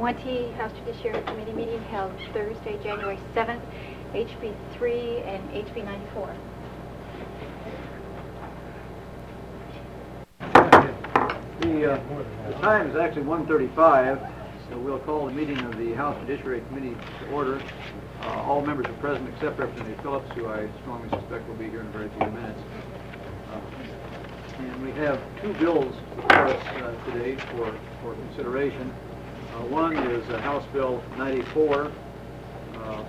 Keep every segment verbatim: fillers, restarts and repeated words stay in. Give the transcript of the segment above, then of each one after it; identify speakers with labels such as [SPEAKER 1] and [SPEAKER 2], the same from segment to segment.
[SPEAKER 1] twenty, House Judiciary Committee meeting held Thursday, January seventh, H B three and H B ninety-four.
[SPEAKER 2] The, uh, the time is actually one thirty-five, so we'll call the meeting of the House Judiciary Committee to order. Uh, all members are present except Representative Phillips, who I strongly suspect will be here in a very few minutes. Uh, and we have two bills before us uh, today for, for consideration. Uh, one is uh, House Bill ninety-four. Uh,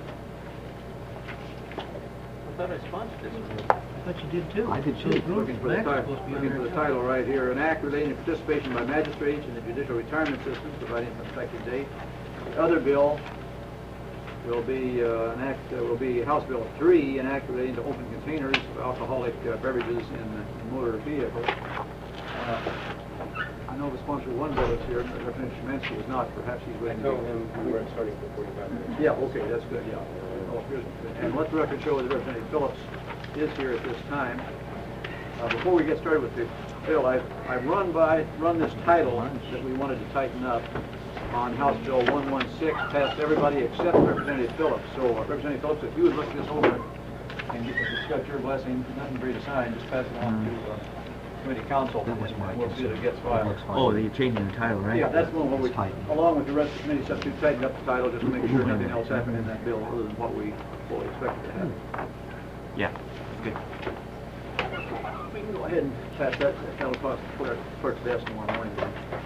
[SPEAKER 3] I thought I sponsored this one.
[SPEAKER 4] I thought you did too.
[SPEAKER 2] I did too. Looking for the, title, looking for the title right here. An act relating to participation by magistrates in the judicial retirement system, providing an effective date. The other bill will be uh, an act uh, will be House Bill three, an act relating to open containers of alcoholic uh, beverages in uh, motor vehicles. Uh, I know the sponsor of one bill is here. Representative Szymanski is not. Perhaps he's waiting.
[SPEAKER 3] I told him we weren't starting for forty-five minutes.
[SPEAKER 2] Yeah. Okay. That's good. Yeah. Oh, good. And let the record show that Representative Phillips is here at this time. Uh, before we get started with the bill, I've, I've run by run this title that we wanted to tighten up on House Bill one one six past everybody except Representative Phillips. So, uh, Representative Phillips, if you would look this over and get, if it's got your blessing, nothing for you to sign, just pass it on to uh, committee counsel.
[SPEAKER 5] That was my
[SPEAKER 2] we'll see that it gets filed.
[SPEAKER 5] Oh, you're changing the title, right?
[SPEAKER 2] Yeah, that's the one where we, along with the rest of the committee substitute, tightened up the title just to make sure nothing else happened in that bill other than what we fully expected to happen.
[SPEAKER 5] Yeah, good.
[SPEAKER 2] We can go ahead and pass that, that'll cost the clerk, clerk's desk tomorrow morning.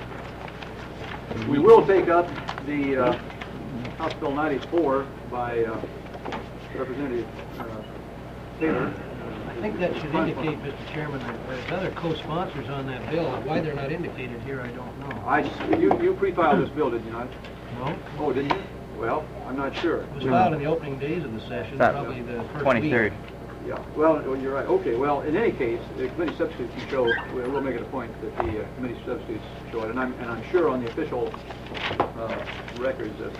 [SPEAKER 2] We will take up the uh, House Bill ninety-four by uh, Representative uh, Taylor.
[SPEAKER 4] I think that should indicate, Mister Chairman, that there's other co-sponsors on that bill. Why they're not indicated here, I don't know.
[SPEAKER 2] I, you, you pre-filed this bill, did you not?
[SPEAKER 4] No.
[SPEAKER 2] Oh, didn't you? Well, I'm not sure.
[SPEAKER 4] It was filed in the opening days of the session,
[SPEAKER 5] That
[SPEAKER 4] probably the first
[SPEAKER 5] twenty-third.
[SPEAKER 4] week.
[SPEAKER 2] Yeah, well, oh, you're right. Okay, well, in any case, the committee substitutes can show, we'll we'll make it a point that the uh, committee substitutes show it, and I'm, and I'm sure on the official uh, records of the,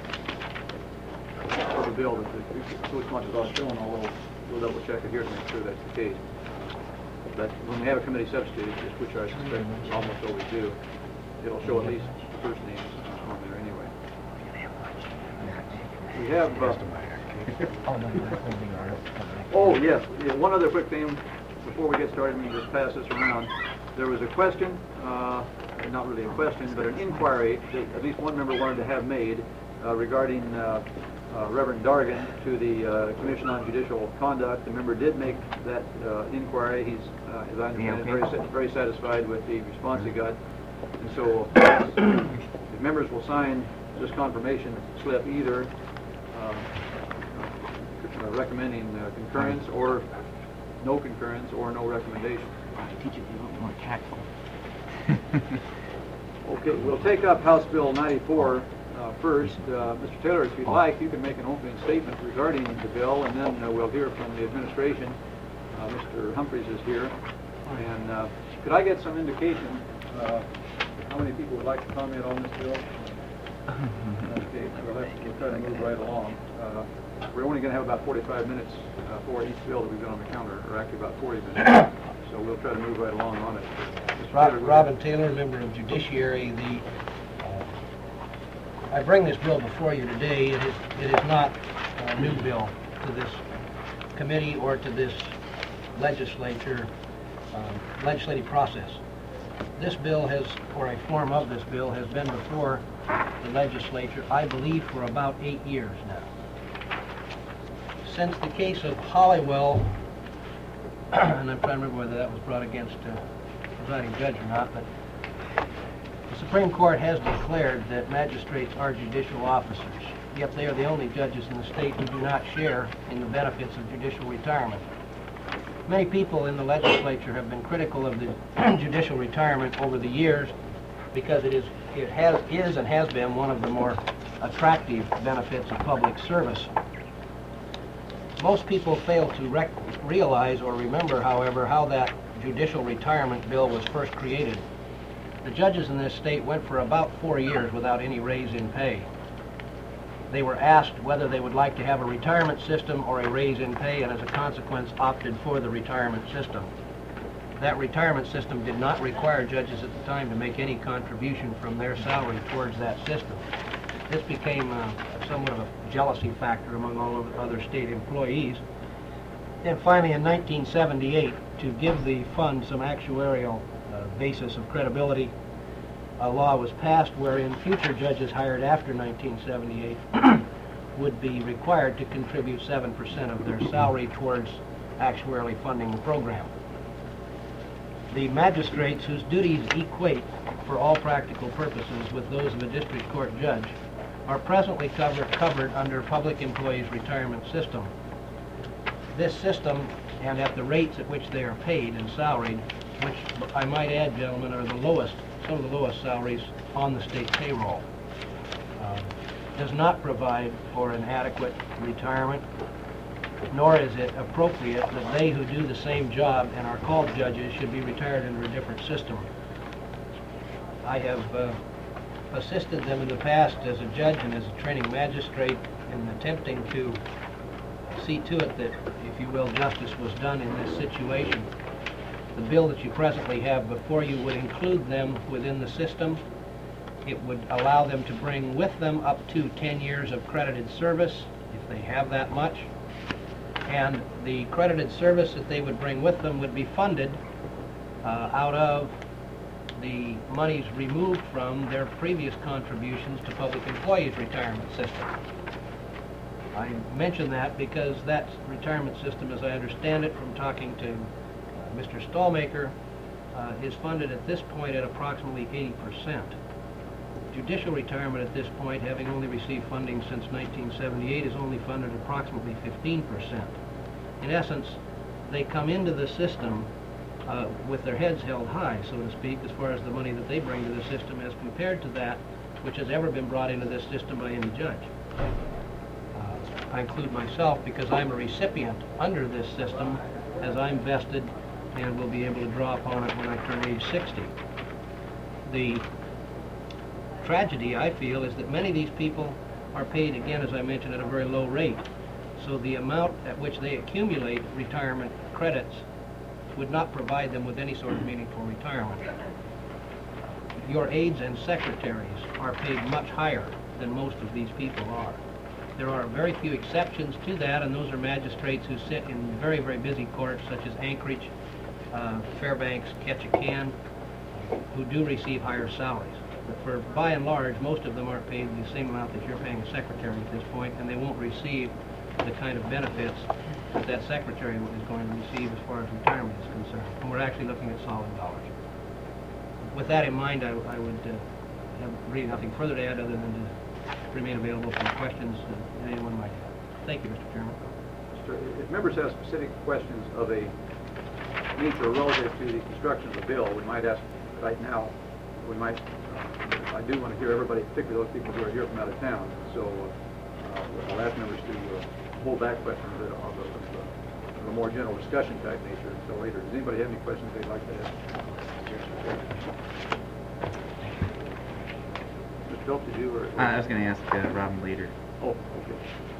[SPEAKER 2] uh, of the bill that the co-sponsors are shown, although we'll double check it here to make sure that's the case. But when we have a committee substitute, which I suspect almost always do, it'll show at least the first names on there anyway. We have... Uh, Oh, yes. Yeah, one other quick thing before we get started, let me just pass this around. There was a question, uh, not really a question, but an inquiry that at least one member wanted to have made uh, regarding uh, uh, Reverend Dargan to the uh, Commission on Judicial Conduct. The member did make that uh, inquiry. He's, uh, as I understand it, very, very satisfied with the response he got. And so the members will sign this confirmation slip either uh, Uh, recommending uh, concurrence or no concurrence or no recommendation.
[SPEAKER 5] Teach it to be a little more tactful.
[SPEAKER 2] Okay, we'll take up House Bill ninety-four uh, first. Uh, Mister Taylor, if you'd like, you can make an opening statement regarding the bill, and then uh, we'll hear from the administration. Uh, Mister Humphreys is here. And uh, could I get some indication uh, how many people would like to comment on this bill? Okay, we'll, have, we'll try to move right along. Uh, we're only going to have about forty-five minutes uh, for each bill that we've got on the counter, or actually about forty minutes. So we'll try to move right along on it.
[SPEAKER 4] Rob, Taylor, Robin Taylor, member of Judiciary. The uh, I bring this bill before you today. It is it is not a new bill to this committee or to this legislature um, legislative process. This bill has, or a form of this bill, has been before the legislature, I believe, for about eight years now. Since the case of Hollywell, and I'm trying to remember whether that was brought against uh, presiding judge or not, but the Supreme Court has declared that magistrates are judicial officers, yet they are the only judges in the state who do not share in the benefits of judicial retirement. Many people in the legislature have been critical of the judicial retirement over the years because it is, it has, is and has been one of the more attractive benefits of public service. Most people fail to rec realize or remember, however, how that judicial retirement bill was first created. The judges in this state went for about four years without any raise in pay. They were asked whether they would like to have a retirement system or a raise in pay, and as a consequence opted for the retirement system. That retirement system did not require judges at the time to make any contribution from their salary towards that system. this became uh, somewhat of a jealousy factor among all of the other state employees. And finally, in nineteen seventy-eight, to give the fund some actuarial uh, basis of credibility, a law was passed wherein future judges hired after nineteen seventy-eight would be required to contribute seven percent of their salary towards actuarially funding the program. The magistrates whose duties equate for all practical purposes with those of a district court judge are presently cover, covered under Public Employees Retirement System. This system, and at the rates at which they are paid and salaried, which I might add, gentlemen, are the lowest, some of the lowest salaries on the state payroll, uh, does not provide for an adequate retirement, nor is it appropriate that they who do the same job and are called judges should be retired under a different system. I have uh, assisted them in the past as a judge and as a training magistrate in attempting to see to it that, if you will, justice was done in this situation. The bill that you presently have before you would include them within the system. It would allow them to bring with them up to ten years of credited service, if they have that much. And the credited service that they would bring with them would be funded uh, out of the monies removed from their previous contributions to Public Employees Retirement System. I mention that because that retirement system, as I understand it from talking to uh, Mister Stallmaker, uh, is funded at this point at approximately eighty percent. Judicial retirement at this point, having only received funding since nineteen seventy-eight, is only funded at approximately fifteen percent. In essence, they come into the system uh, with their heads held high, so to speak, as far as the money that they bring to the system as compared to that which has ever been brought into this system by any judge. Uh, I include myself because I'm a recipient under this system, as I'm vested and will be able to draw upon it when I turn age sixty. The tragedy, I feel, is that many of these people are paid, again, as I mentioned, at a very low rate. So the amount at which they accumulate retirement credits would not provide them with any sort of meaningful retirement. Your aides and secretaries are paid much higher than most of these people are. There are very few exceptions to that, and those are magistrates who sit in very, very busy courts, such as Anchorage, uh, Fairbanks, Ketchikan, who do receive higher salaries. But for, by and large, most of them aren't paid the same amount that you're paying a secretary at this point, and they won't receive the kind of benefits that that secretary is going to receive as far as retirement is concerned. And we're actually looking at solid dollars. With that in mind, I, I would uh, have really nothing further to add other than to remain available for questions that anyone might have. Thank you, Mister Chairman.
[SPEAKER 2] If members have specific questions of a nature relative to the construction of the bill, we might ask right now. We might. Uh, I do want to hear everybody, particularly those people who are here from out of town. So uh, I'll ask members to uh, hold back questions that are of a, of a more general discussion type nature until later. Does anybody have any questions they'd like to ask? Mister Phelps, did you? Or, or?
[SPEAKER 5] Uh, I was going to ask uh, Robin later.
[SPEAKER 2] Oh, okay.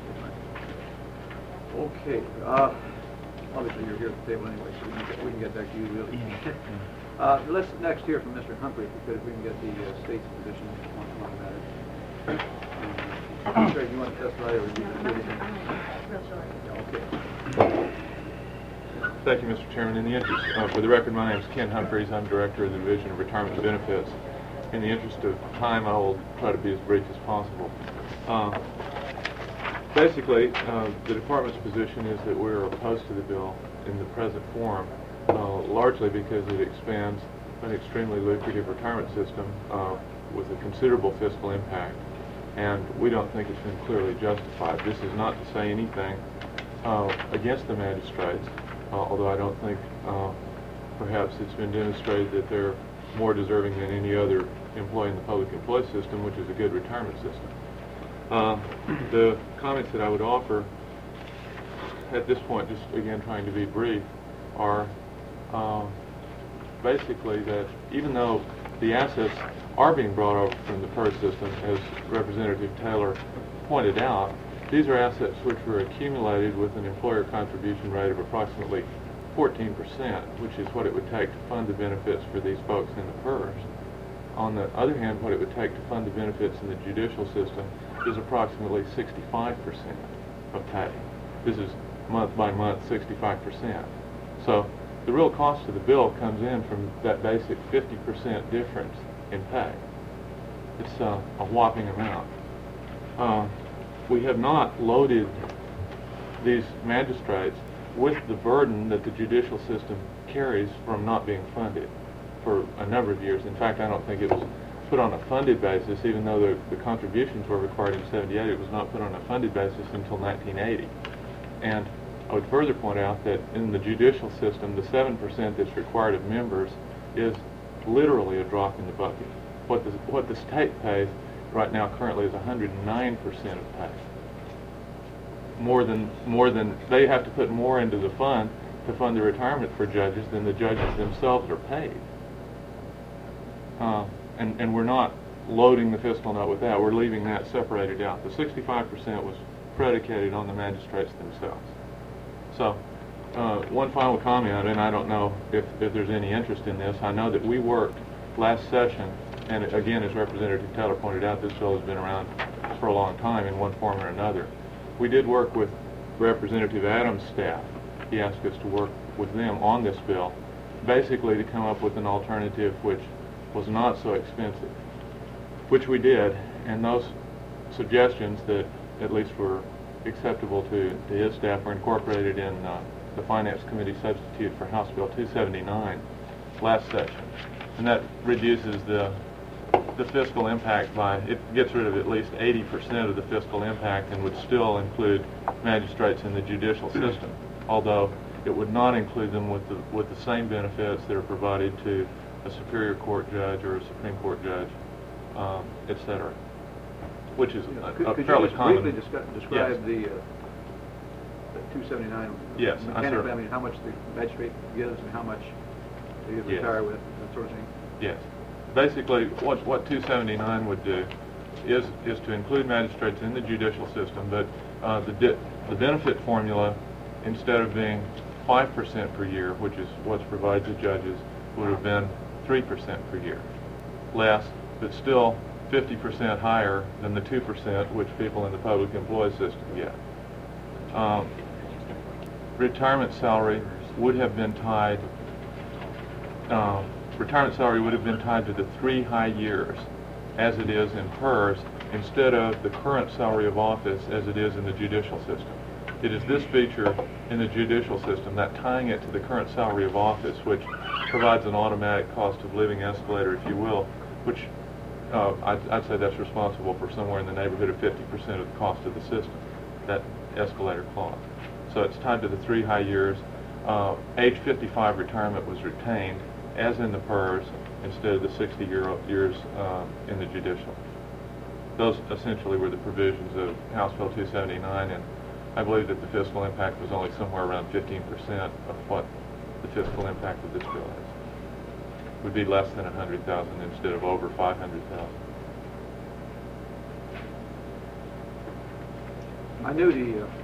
[SPEAKER 2] Okay. Uh, obviously, you're here at the table anyway, so we can get, we can get back to you really. Uh, let's next hear from Mister Humphrey, because we can get the uh, state's position on, on the matter. Um, Sir, do you want to testify or do you want to do anything?
[SPEAKER 1] Real short.
[SPEAKER 2] Yeah, okay.
[SPEAKER 6] Thank you, Mister Chairman. In the interest, uh, for the record, my name is Ken Humphreys. I'm Director of the Division of Retirement Benefits. In the interest of time, I will try to be as brief as possible. Uh, basically, uh, the Department's position is that we're opposed to the bill in the present form, uh, largely because it expands an extremely lucrative retirement system uh, with a considerable fiscal impact, and we don't think it's been clearly justified. This is not to say anything uh, against the magistrates, uh, although I don't think uh, perhaps it's been demonstrated that they're more deserving than any other employee in the public employee system, which is a good retirement system. Uh, the comments that I would offer at this point, just again trying to be brief, are uh, basically that even though the assets are being brought over from the PERS system, as Representative Taylor pointed out, these are assets which were accumulated with an employer contribution rate of approximately fourteen percent, which is what it would take to fund the benefits for these folks in the PERS. On the other hand, what it would take to fund the benefits in the judicial system is approximately sixty-five percent of pay. This is month by month, sixty-five percent. So the real cost of the bill comes in from that basic fifty percent difference in pay. It's uh, a whopping amount. Uh, we have not loaded these magistrates with the burden that the judicial system carries from not being funded for a number of years. In fact, I don't think it was put on a funded basis, even though the, the contributions were required in seventy-eight, it was not put on a funded basis until nineteen eighty. And I would further point out that in the judicial system, the seven percent that's required of members is literally a drop in the bucket. What the, what the state pays right now currently is one hundred nine percent of pay. More than, more than, they have to put more into the fund to fund the retirement for judges than the judges themselves are paid. Uh, and, and we're not loading the fiscal note with that. We're leaving that separated out. The sixty-five percent was predicated on the magistrates themselves. So, uh, one final comment, and I don't know if, if there's any interest in this. I know that we worked last session, and again, as Representative Taylor pointed out, this bill has been around for a long time in one form or another. We did work with Representative Adams' staff. He asked us to work with them on this bill, basically to come up with an alternative which was not so expensive, which we did, and those suggestions that at least were acceptable to, to his staff were incorporated in uh, the Finance Committee substitute for House Bill two seventy-nine last session. And that reduces the, the fiscal impact by, it gets rid of at least eighty percent of the fiscal impact and would still include magistrates in the judicial system, although it would not include them with the, with the same benefits that are provided to a Superior Court judge or a Supreme Court judge, um, et cetera, which is
[SPEAKER 2] Yeah.
[SPEAKER 6] a,
[SPEAKER 2] Could,
[SPEAKER 6] a
[SPEAKER 2] could
[SPEAKER 6] fairly
[SPEAKER 2] you just
[SPEAKER 6] common.
[SPEAKER 2] briefly descri- describe
[SPEAKER 6] Yes.
[SPEAKER 2] the, uh, the two seventy-nine
[SPEAKER 6] Yes, I
[SPEAKER 2] mechanically,
[SPEAKER 6] cer-
[SPEAKER 2] I mean, how much the magistrate gives and how much they
[SPEAKER 6] Yes.
[SPEAKER 2] retire with, that sort of thing?
[SPEAKER 6] Yes. Basically, what, what two seventy-nine would do is, is to include magistrates in the judicial system, but uh, the, di- the benefit formula, instead of being five percent per year, which is what's provided to judges, would have been three percent per year. Less, but still fifty percent higher than the two percent which people in the public employee system get. Um, retirement salary would have been tied um, retirement salary would have been tied to the three high years as it is in P E R S instead of the current salary of office as it is in the judicial system. It is this feature in the judicial system, that tying it to the current salary of office, which provides an automatic cost of living escalator, if you will, which uh, I'd, I'd say that's responsible for somewhere in the neighborhood of fifty percent of the cost of the system, that escalator clause. So it's tied to the three high years. Uh, age fifty-five retirement was retained, as in the P E R S, instead of the sixty year, years um, in the judicial. Those essentially were the provisions of House Bill two seventy-nine, and I believe that the fiscal impact was only somewhere around fifteen percent of what the fiscal impact of this bill is. It would be less than one hundred thousand dollars instead of over five hundred thousand dollars.
[SPEAKER 2] I knew the, uh,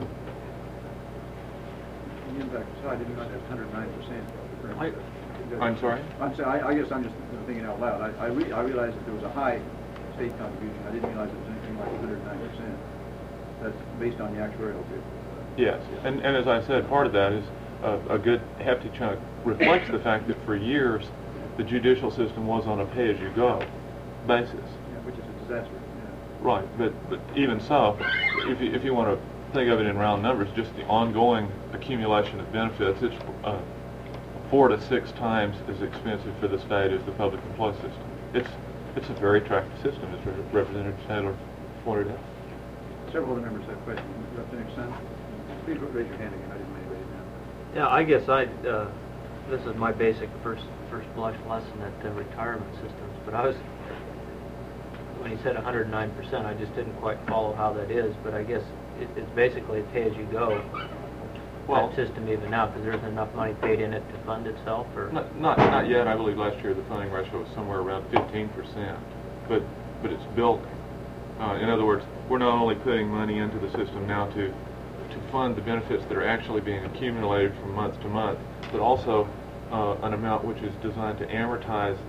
[SPEAKER 2] the impact was high, I didn't realize that was one hundred nine percent.
[SPEAKER 6] I'm sorry?
[SPEAKER 2] I'm sorry, I, I guess I'm just thinking out loud. I, I, re- I realized that there was a high state contribution. I didn't realize it was anything like one hundred nine percent. That's based on the actuarial too.
[SPEAKER 6] Yes, and, and as I said, part of that is a, a good hefty chunk reflects the fact that for years the judicial system was on a pay-as-you-go basis.
[SPEAKER 2] Yeah, which is a disaster. Yeah.
[SPEAKER 6] Right, but, but even so, if you, if you want to think of it in round numbers, just the ongoing accumulation of benefits, it's uh, four to six times as expensive for the state as the public employee system. It's it's a very attractive system, as Representative Taylor pointed out.
[SPEAKER 2] Several other members have questions. Representative Sun, please raise your hand again. I didn't mean to raise it now.
[SPEAKER 7] Yeah, I guess I, uh, this is my basic first first blush lesson at the retirement systems, but I was, when he said one hundred nine percent, I just didn't quite follow how that is, but I guess it, it's basically a pay-as-you-go
[SPEAKER 6] Well,
[SPEAKER 7] that system even now, because there isn't enough money paid in it to fund itself, or?
[SPEAKER 6] Not, not, not yet. I believe last year the funding ratio was somewhere around fifteen percent, but, but it's building. Uh, in other words, we're not only putting money into the system now to, to fund the benefits that are actually being accumulated from month to month, but also uh, an amount which is designed to amortize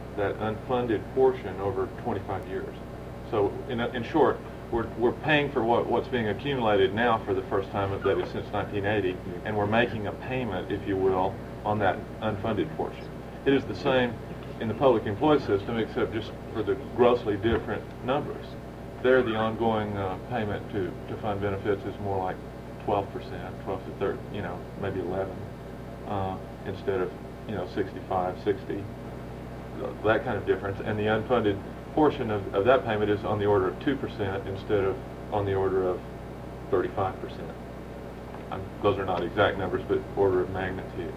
[SPEAKER 6] that unfunded portion over twenty-five years. So in, in short, we're, we're paying for what, what's being accumulated now for the first time, that is since nineteen eighty, and we're making a payment, if you will, on that unfunded portion. It is the same in the public employee system, except just for the grossly different numbers. There, the ongoing uh, payment to, to fund benefits is more like twelve percent, twelve to thirty, you know, maybe eleven, uh, instead of, you know, sixty-five, sixty, that kind of difference. And the unfunded portion of, of that payment is on the order of two percent instead of on the order of thirty-five percent. Um, those are not exact numbers, but order of magnitude.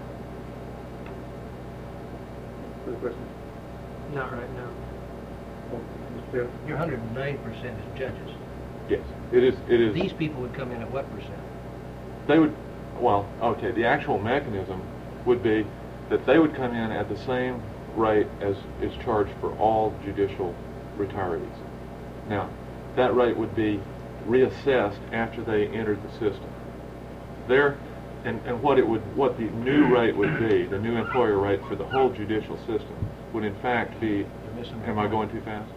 [SPEAKER 2] Further questions?
[SPEAKER 7] Not right now.
[SPEAKER 2] Oh, Mister Taylor?
[SPEAKER 4] Your one hundred nine percent is judges.
[SPEAKER 6] Yes, it is. It is.
[SPEAKER 4] These people would come in at what percent?
[SPEAKER 6] They would, well, okay, the actual mechanism would be that they would come in at the same rate as is charged for all judicial retirees. Now, that rate would be reassessed after they entered the system. There, and, and what it would, what the new rate would be, the new employer rate for the whole judicial system, would in fact be,
[SPEAKER 4] You're missing the
[SPEAKER 6] am I
[SPEAKER 4] point.
[SPEAKER 6] going too fast?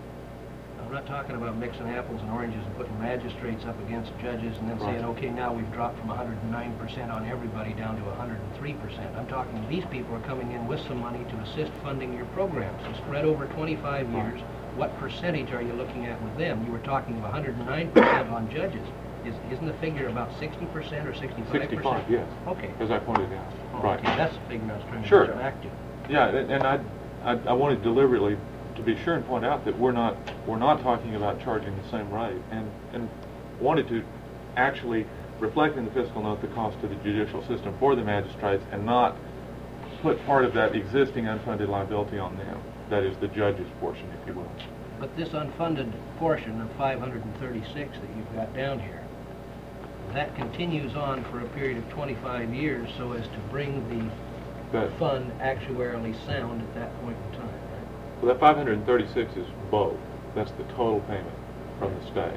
[SPEAKER 4] I'm not talking about mixing apples and oranges and putting magistrates up against judges and then saying,
[SPEAKER 6] Right.
[SPEAKER 4] okay, now we've dropped from one hundred nine percent on everybody down to one hundred three percent. I'm talking these people are coming in with some money to assist funding your programs. So spread over twenty-five years, what percentage are you looking at with them? You were talking of one hundred nine percent on judges. Is, isn't the figure about sixty percent or sixty-five percent?
[SPEAKER 6] sixty-five, yes.
[SPEAKER 4] Okay.
[SPEAKER 6] As I pointed out.
[SPEAKER 4] Oh,
[SPEAKER 6] Right.
[SPEAKER 4] Okay, that's the figure I was trying to
[SPEAKER 6] Sure.
[SPEAKER 4] get back to.
[SPEAKER 6] Yeah, and and I, I, I wanted deliberately to be sure and point out that we're not, we're not talking about charging the same rate, and, and wanted to actually reflect in the fiscal note the cost to the judicial system for the magistrates and not put part of that existing unfunded liability on them. That is the judge's portion, if you will.
[SPEAKER 4] But this unfunded portion of five hundred thirty-six that you've got down here, that continues on for a period of twenty-five years so as to bring the
[SPEAKER 6] But,
[SPEAKER 4] fund actuarially sound at that point in time, right?
[SPEAKER 6] well, that five hundred thirty-six is both. That's the total payment from the state.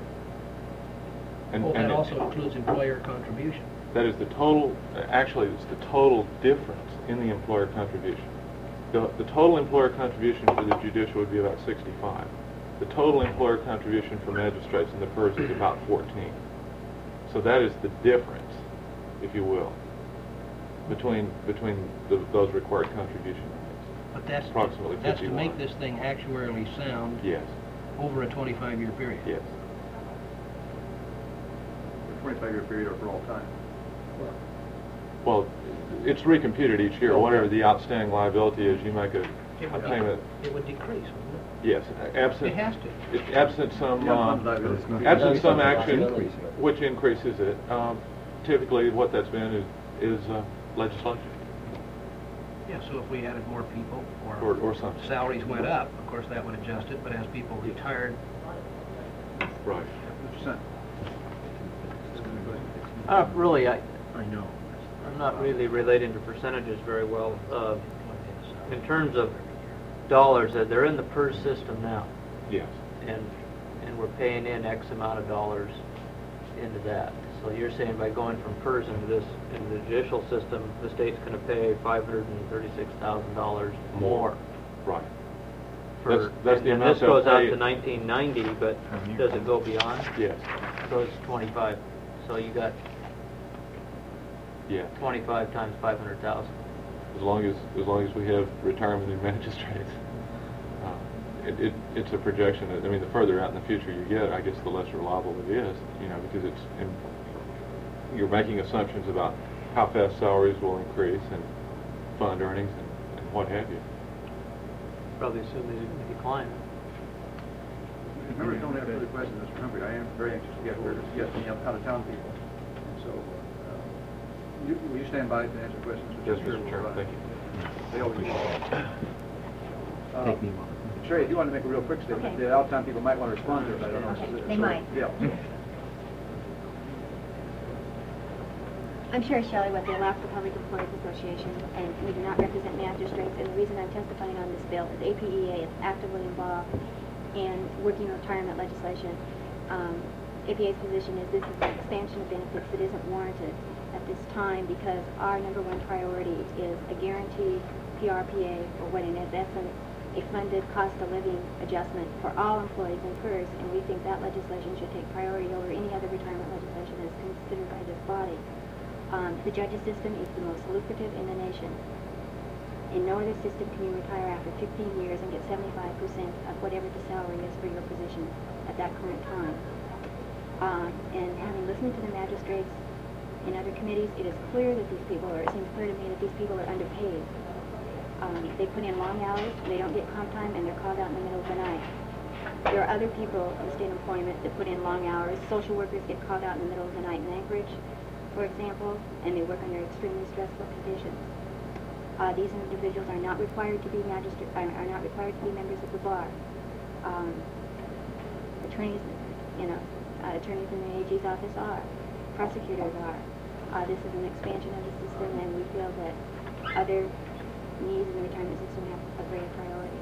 [SPEAKER 6] And,
[SPEAKER 4] Oh,
[SPEAKER 6] and
[SPEAKER 4] that
[SPEAKER 6] it-
[SPEAKER 4] also includes employer contribution.
[SPEAKER 6] That is the total, actually, it's the total difference in the employer contribution. The, the total employer contribution for the judicial would be about sixty-five. The total employer contribution for magistrates and the P E R S is about fourteen. So that is the difference, if you will, between between the, those required contribution rates.
[SPEAKER 4] But that's,
[SPEAKER 6] Approximately
[SPEAKER 4] that's to
[SPEAKER 6] fifty-one.
[SPEAKER 4] make this thing actuarially sound
[SPEAKER 6] Yes,
[SPEAKER 4] over a twenty-five year period.
[SPEAKER 6] yes.
[SPEAKER 2] For twenty-five year period or for all time?
[SPEAKER 6] Well, it's recomputed each year. Whatever the outstanding liability is, you make a,
[SPEAKER 4] It
[SPEAKER 6] a
[SPEAKER 4] would,
[SPEAKER 6] payment.
[SPEAKER 4] it would decrease, wouldn't
[SPEAKER 6] Yes, absent.
[SPEAKER 4] It has to.
[SPEAKER 6] it- Absent some,
[SPEAKER 2] Yeah,
[SPEAKER 6] uh,
[SPEAKER 2] fund liability.
[SPEAKER 6] absent some action,
[SPEAKER 3] Increase it.
[SPEAKER 6] which increases it. Um, typically, what that's been is, is uh, legislation
[SPEAKER 4] it? Yeah, so if we added more people
[SPEAKER 6] or, or something.
[SPEAKER 4] salaries went up, of course that would adjust it, but as people retired,
[SPEAKER 6] Right.
[SPEAKER 2] Mister Sun?
[SPEAKER 7] Uh, really, I,
[SPEAKER 4] I know.
[SPEAKER 7] I'm not really relating to percentages very well. Uh, in terms of dollars, uh, they're in the P E R S system now,
[SPEAKER 6] Yes.
[SPEAKER 7] and and we're paying in X amount of dollars into that. So you're saying by going from P E R S into this, into the judicial system, the state's going to pay five hundred thirty-six thousand dollars more.
[SPEAKER 6] Right.
[SPEAKER 7] For,
[SPEAKER 6] That's- that's the
[SPEAKER 7] and
[SPEAKER 6] amount
[SPEAKER 7] this
[SPEAKER 6] they'll
[SPEAKER 7] goes out
[SPEAKER 6] pay-
[SPEAKER 7] to nineteen ninety, but does it go beyond?
[SPEAKER 6] Yes.
[SPEAKER 7] So it's twenty-five. So you got
[SPEAKER 6] Yeah.
[SPEAKER 7] twenty-five times five hundred thousand.
[SPEAKER 6] As long as, as long as we have retirement in magistrates. Uh, it, it, it's a projection that, I mean, the further out in the future you get, I guess the less reliable it is, you know, because it's, in, you're making assumptions about how fast salaries will increase and fund earnings and, and what have you.
[SPEAKER 7] Probably assume they're going to decline.
[SPEAKER 2] If members don't have further questions, Mister Humphrey, I am very anxious to get word, get the out-of-town people. And so, uh, you, will you stand by to answer questions?
[SPEAKER 6] Yes, Mister Chairman, thank you.
[SPEAKER 2] They always do. Uh,
[SPEAKER 5] Take me a moment.
[SPEAKER 2] Sherry, if you want to make a real quick statement,
[SPEAKER 1] Okay.
[SPEAKER 2] the out-of-town people might want to respond to it, I don't know.
[SPEAKER 1] Okay,
[SPEAKER 2] So-
[SPEAKER 1] they might.
[SPEAKER 2] Yeah.
[SPEAKER 8] I'm Sherry Shelley with the Alaska Public Employees Association, and we do not represent magistrates, and the reason I'm testifying on this bill is A P E A is actively involved in working retirement legislation. Um, A P A's position is this is an expansion of benefits that isn't warranted at this time because our number one priority is a guaranteed P R P A, or what in essence a funded cost of living adjustment for all employees in PERS, and we think that legislation should take priority over any other retirement legislation that is considered by this body. Um, the judges system is the most lucrative in the nation. In no other system can you retire after fifteen years and get seventy-five percent of whatever the salary is for your position at that current time. Um, and having listened to the magistrates in other committees, it is clear that these people, or it seems clear to me that these people are underpaid. Um, they put in long hours, they don't get comp time, and they're called out in the middle of the night. There are other people in state employment that put in long hours. Social workers get called out in the middle of the night in Anchorage, for example, and they work under extremely stressful conditions. Uh, these individuals are not required to be magistrate, are, are not required to be members of the bar. Um, attorneys, you know, uh, attorneys in the A G's office are. Prosecutors are. Uh, this is an expansion of the system, and we feel that other needs in the retirement system have a greater priority.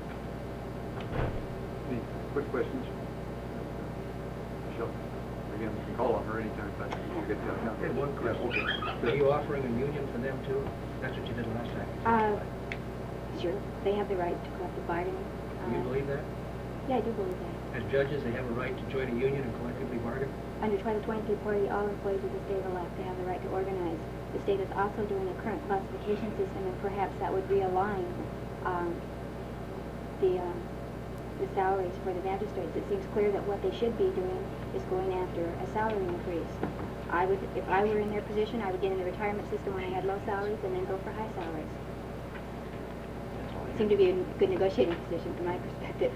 [SPEAKER 2] Any quick questions? Michelle, again, you can call on her anytime. But you get the account.
[SPEAKER 4] I had one question.
[SPEAKER 2] Yeah,
[SPEAKER 4] Are you offering a union for them too? That's what you did last time.
[SPEAKER 8] Uh, sure, they have the right to collective bargaining.
[SPEAKER 4] Do you
[SPEAKER 8] Uh,
[SPEAKER 4] believe that?
[SPEAKER 8] Yeah, I do believe that.
[SPEAKER 4] As judges, they have a right to join a union and collectively bargain?
[SPEAKER 8] Under Title twenty-three forty, all employees of the state are elect to have the right to organize. The state is also doing a current classification system, and perhaps that would realign um, the, um, the salaries for the magistrates. It seems clear that what they should be doing is going after a salary increase. I would, if I were in their position, I would get in the retirement system when I had low salaries and then go for high salaries. Seemed to be a good negotiating position from my perspective.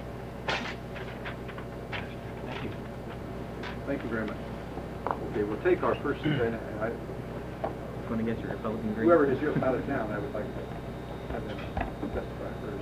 [SPEAKER 4] Thank you.
[SPEAKER 2] Thank you very much. Okay, we'll take our first, and I,
[SPEAKER 5] Going against your Republican green.
[SPEAKER 2] whoever is here out of town, I would like to have them testify first.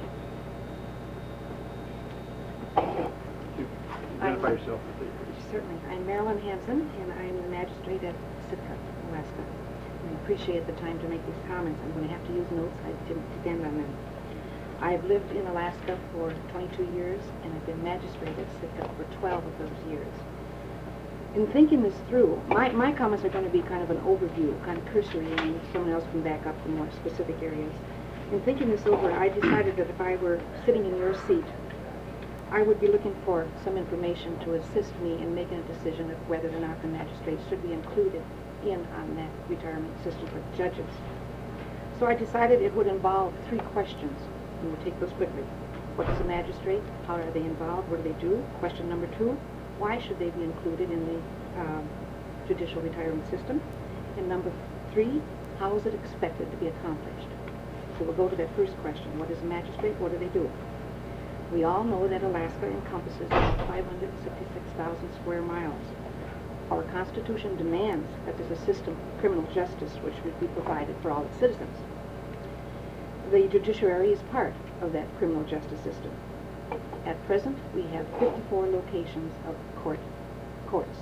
[SPEAKER 2] Identify yourself, please.
[SPEAKER 9] Certainly. I'm Marilyn Hanson, and I'm the magistrate at Sitka, Alaska. I appreciate the time to make these comments. I'm going to have to use notes. I didn't depend on them. I've lived in Alaska for twenty-two years, and I've been magistrate at Sitka for twelve of those years. In thinking this through, my, my comments are going to be kind of an overview, kind of cursory, and someone else can back up the more specific areas. In thinking this over, I decided that if I were sitting in your seat, I would be looking for some information to assist me in making a decision of whether or not the magistrates should be included in on that retirement system for judges. So I decided it would involve three questions, and we'll take those quickly. What is a magistrate? How are they involved? What do they do? Question number two, why should they be included in the um, judicial retirement system? And number three, how is it expected to be accomplished? So we'll go to that first question. What is a magistrate? What do they do? We all know that Alaska encompasses about five hundred sixty-six thousand square miles. Our Constitution demands that there's a system of criminal justice which would be provided for all its citizens. The judiciary is part of that criminal justice system. At present, we have fifty-four locations of court courts.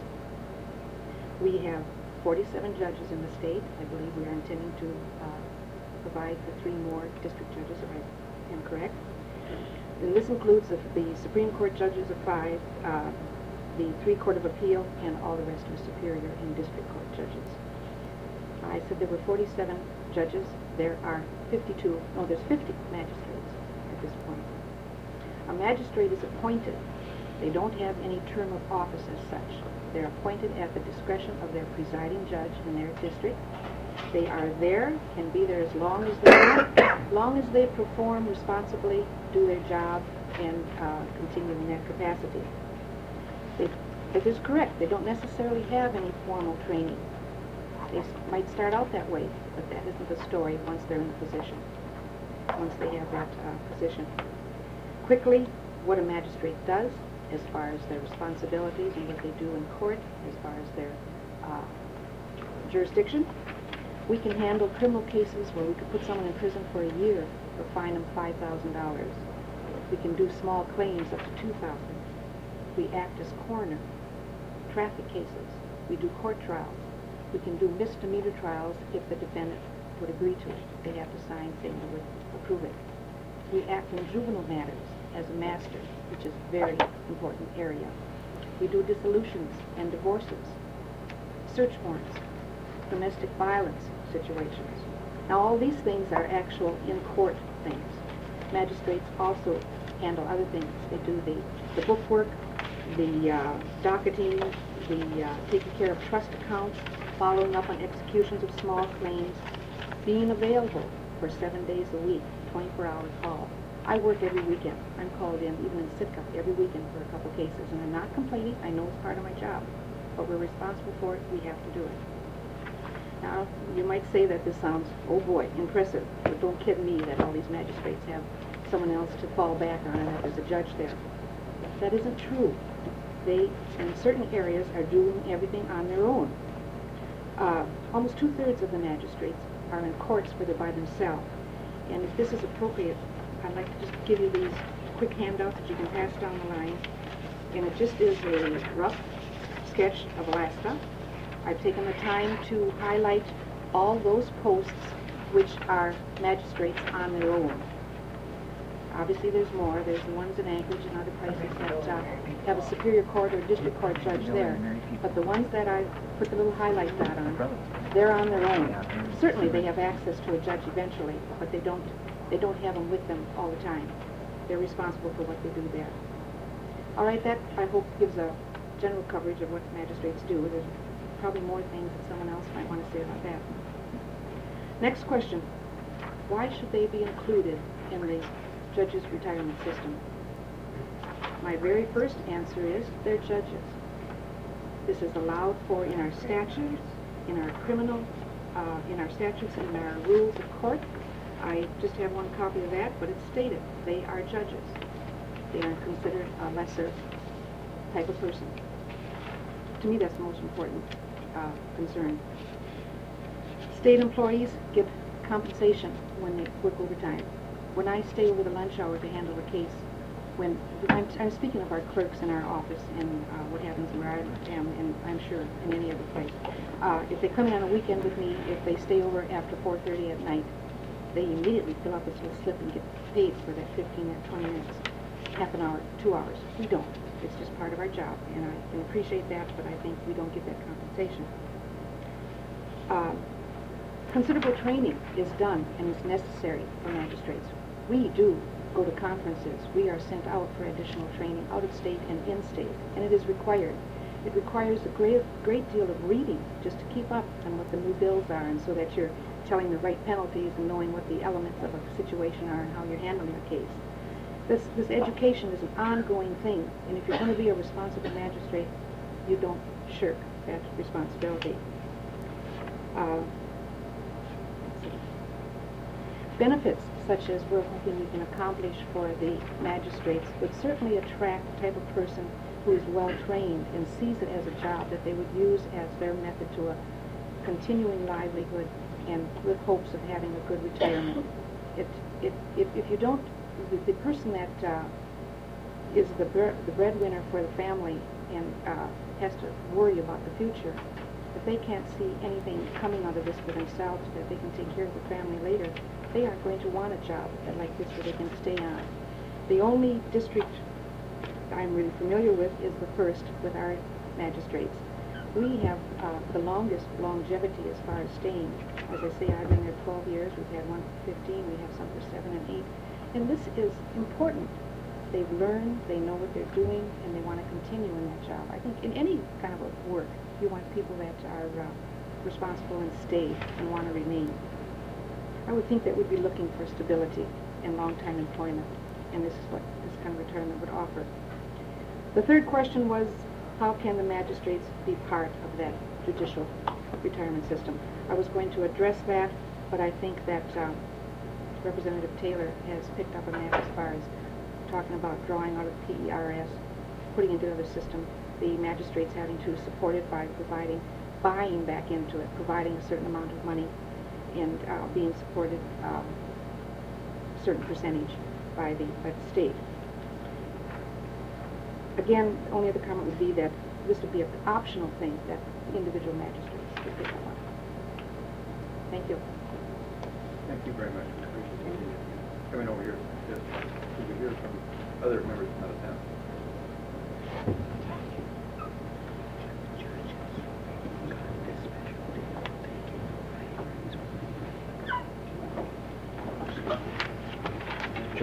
[SPEAKER 9] We have forty-seven judges in the state. I believe we are intending to uh, provide for three more district judges, if I am correct. And this includes the, the Supreme Court judges of five, uh, the three Court of Appeal, and all the rest are Superior and District Court judges. I said there were forty-seven judges. There are fifty-two, no, there's fifty magistrates at this point. A magistrate is appointed. They don't have any term of office as such. They're appointed at the discretion of their presiding judge in their district. They are there, can be there as long as they want, as long as they perform responsibly, do their job, and uh, continue in that capacity. They, it is correct, they don't necessarily have any formal training. They s might start out that way, but that isn't the story once they're in the position, once they have that uh, position. Quickly, what a magistrate does as far as their responsibilities and what they do in court as far as their uh, jurisdiction. We can handle criminal cases where we could put someone in prison for a year or fine them five thousand dollars. We can do small claims up to two thousand dollars. We act as coroner. Traffic cases. We do court trials. We can do misdemeanor trials if the defendant would agree to it. They have to sign saying they would approve it. We act in juvenile matters as a master, which is a very important area. We do dissolutions and divorces, search warrants, domestic violence situations. Now all these things are actual in-court things. magistrates also handle other things. They do the, the book work, the uh, docketing, the uh, taking care of trust accounts, following up on executions of small claims, being available for seven days a week, twenty-four hour call. I work every weekend. I'm called in, even in Sitka, every weekend for a couple cases, and I'm not complaining. I know it's part of my job, but we're responsible for it. We have to do it. Now, you might say that this sounds, oh boy, impressive, but don't kid me that all these magistrates have someone else to fall back on and that there's a judge there. That isn't true. They, in certain areas, are doing everything on their own. Uh, almost two-thirds of the magistrates are in courts where they're by themselves. And if this is appropriate, I'd like to just give you these quick handouts that you can pass down the line. And it just is a rough sketch of Alaska. I've taken the time to highlight all those posts which are magistrates on their own. Obviously there's more. There's the ones in Anchorage and other places that uh, have a superior court or district court judge there. But the ones that I put the little highlight dot on, they're on their own. Certainly they have access to a judge eventually, but they don't, they don't have them with them all the time. They're responsible for what they do there. All right, that I hope gives a general coverage of what magistrates do. There's probably more things that someone else might want to say about that. Next question. Why should they be included in the judges' retirement system? My very first answer is they're judges. This is allowed for in our statutes, in our criminal, uh, in our statutes and in our rules of court. I just have one copy of that, but it's stated they are judges. They are considered a lesser type of person. To me, that's the most important uh, concern. State employees get compensation when they work overtime. When I stay over the lunch hour to handle a case, when I'm, I'm speaking of our clerks in our office and uh, what happens where I am, and I'm sure in any other place. Uh, if they come in on a weekend with me, if they stay over after four thirty at night, they immediately fill out this little slip and get paid for that fifteen or twenty minutes, half an hour, two hours. We don't. It's just part of our job, and I can appreciate that, but I think we don't get that compensation. Uh, considerable training is done and is necessary for magistrates. We do go to conferences. We are sent out for additional training out of state and in state, and it is required. It requires a great, great deal of reading just to keep up on what the new bills are, and so that you're telling the right penalties and knowing what the elements of a situation are and how you're handling a case. This, this education is an ongoing thing, and if you're going to be a responsible magistrate, you don't shirk that responsibility. Uh, benefits such as we're hoping we can accomplish for the magistrates would certainly attract the type of person who is well trained and sees it as a job that they would use as their method to a continuing livelihood and with hopes of having a good retirement. It, it, if, if you don't, the, the person that uh, is the, bre the breadwinner for the family and uh, has to worry about the future, if they can't see anything coming out of this for themselves that they can take care of the family later, they aren't going to want a job like this where they can stay on. The only district I'm really familiar with is the first with our magistrates. We have uh, the longest longevity as far as staying. As I say, I've been there twelve years. We've had one for fifteen. We have some for seven and eight. And this is important. They've learned, they know what they're doing, and they want to continue in that job. I think in any kind of a work, you want people that are uh, responsible and stay and want to remain. I would think that we'd be looking for stability and long-time employment, and this is what this kind of retirement would offer. The third question was, how can the magistrates be part of that judicial retirement system? I was going to address that, but I think that um, Representative Taylor has picked up on that as far as talking about drawing out of P E R S, putting into another system, the magistrates having to support it by providing, buying back into it, providing a certain amount of money, and uh, being supported um, a certain percentage by the, by the state. Again, the only other comment would be that this would be an optional thing that individual magistrates would pick up on. Thank you.
[SPEAKER 2] Thank you very much. Appreciate you coming over here. Yes, we can hear from other members out of town.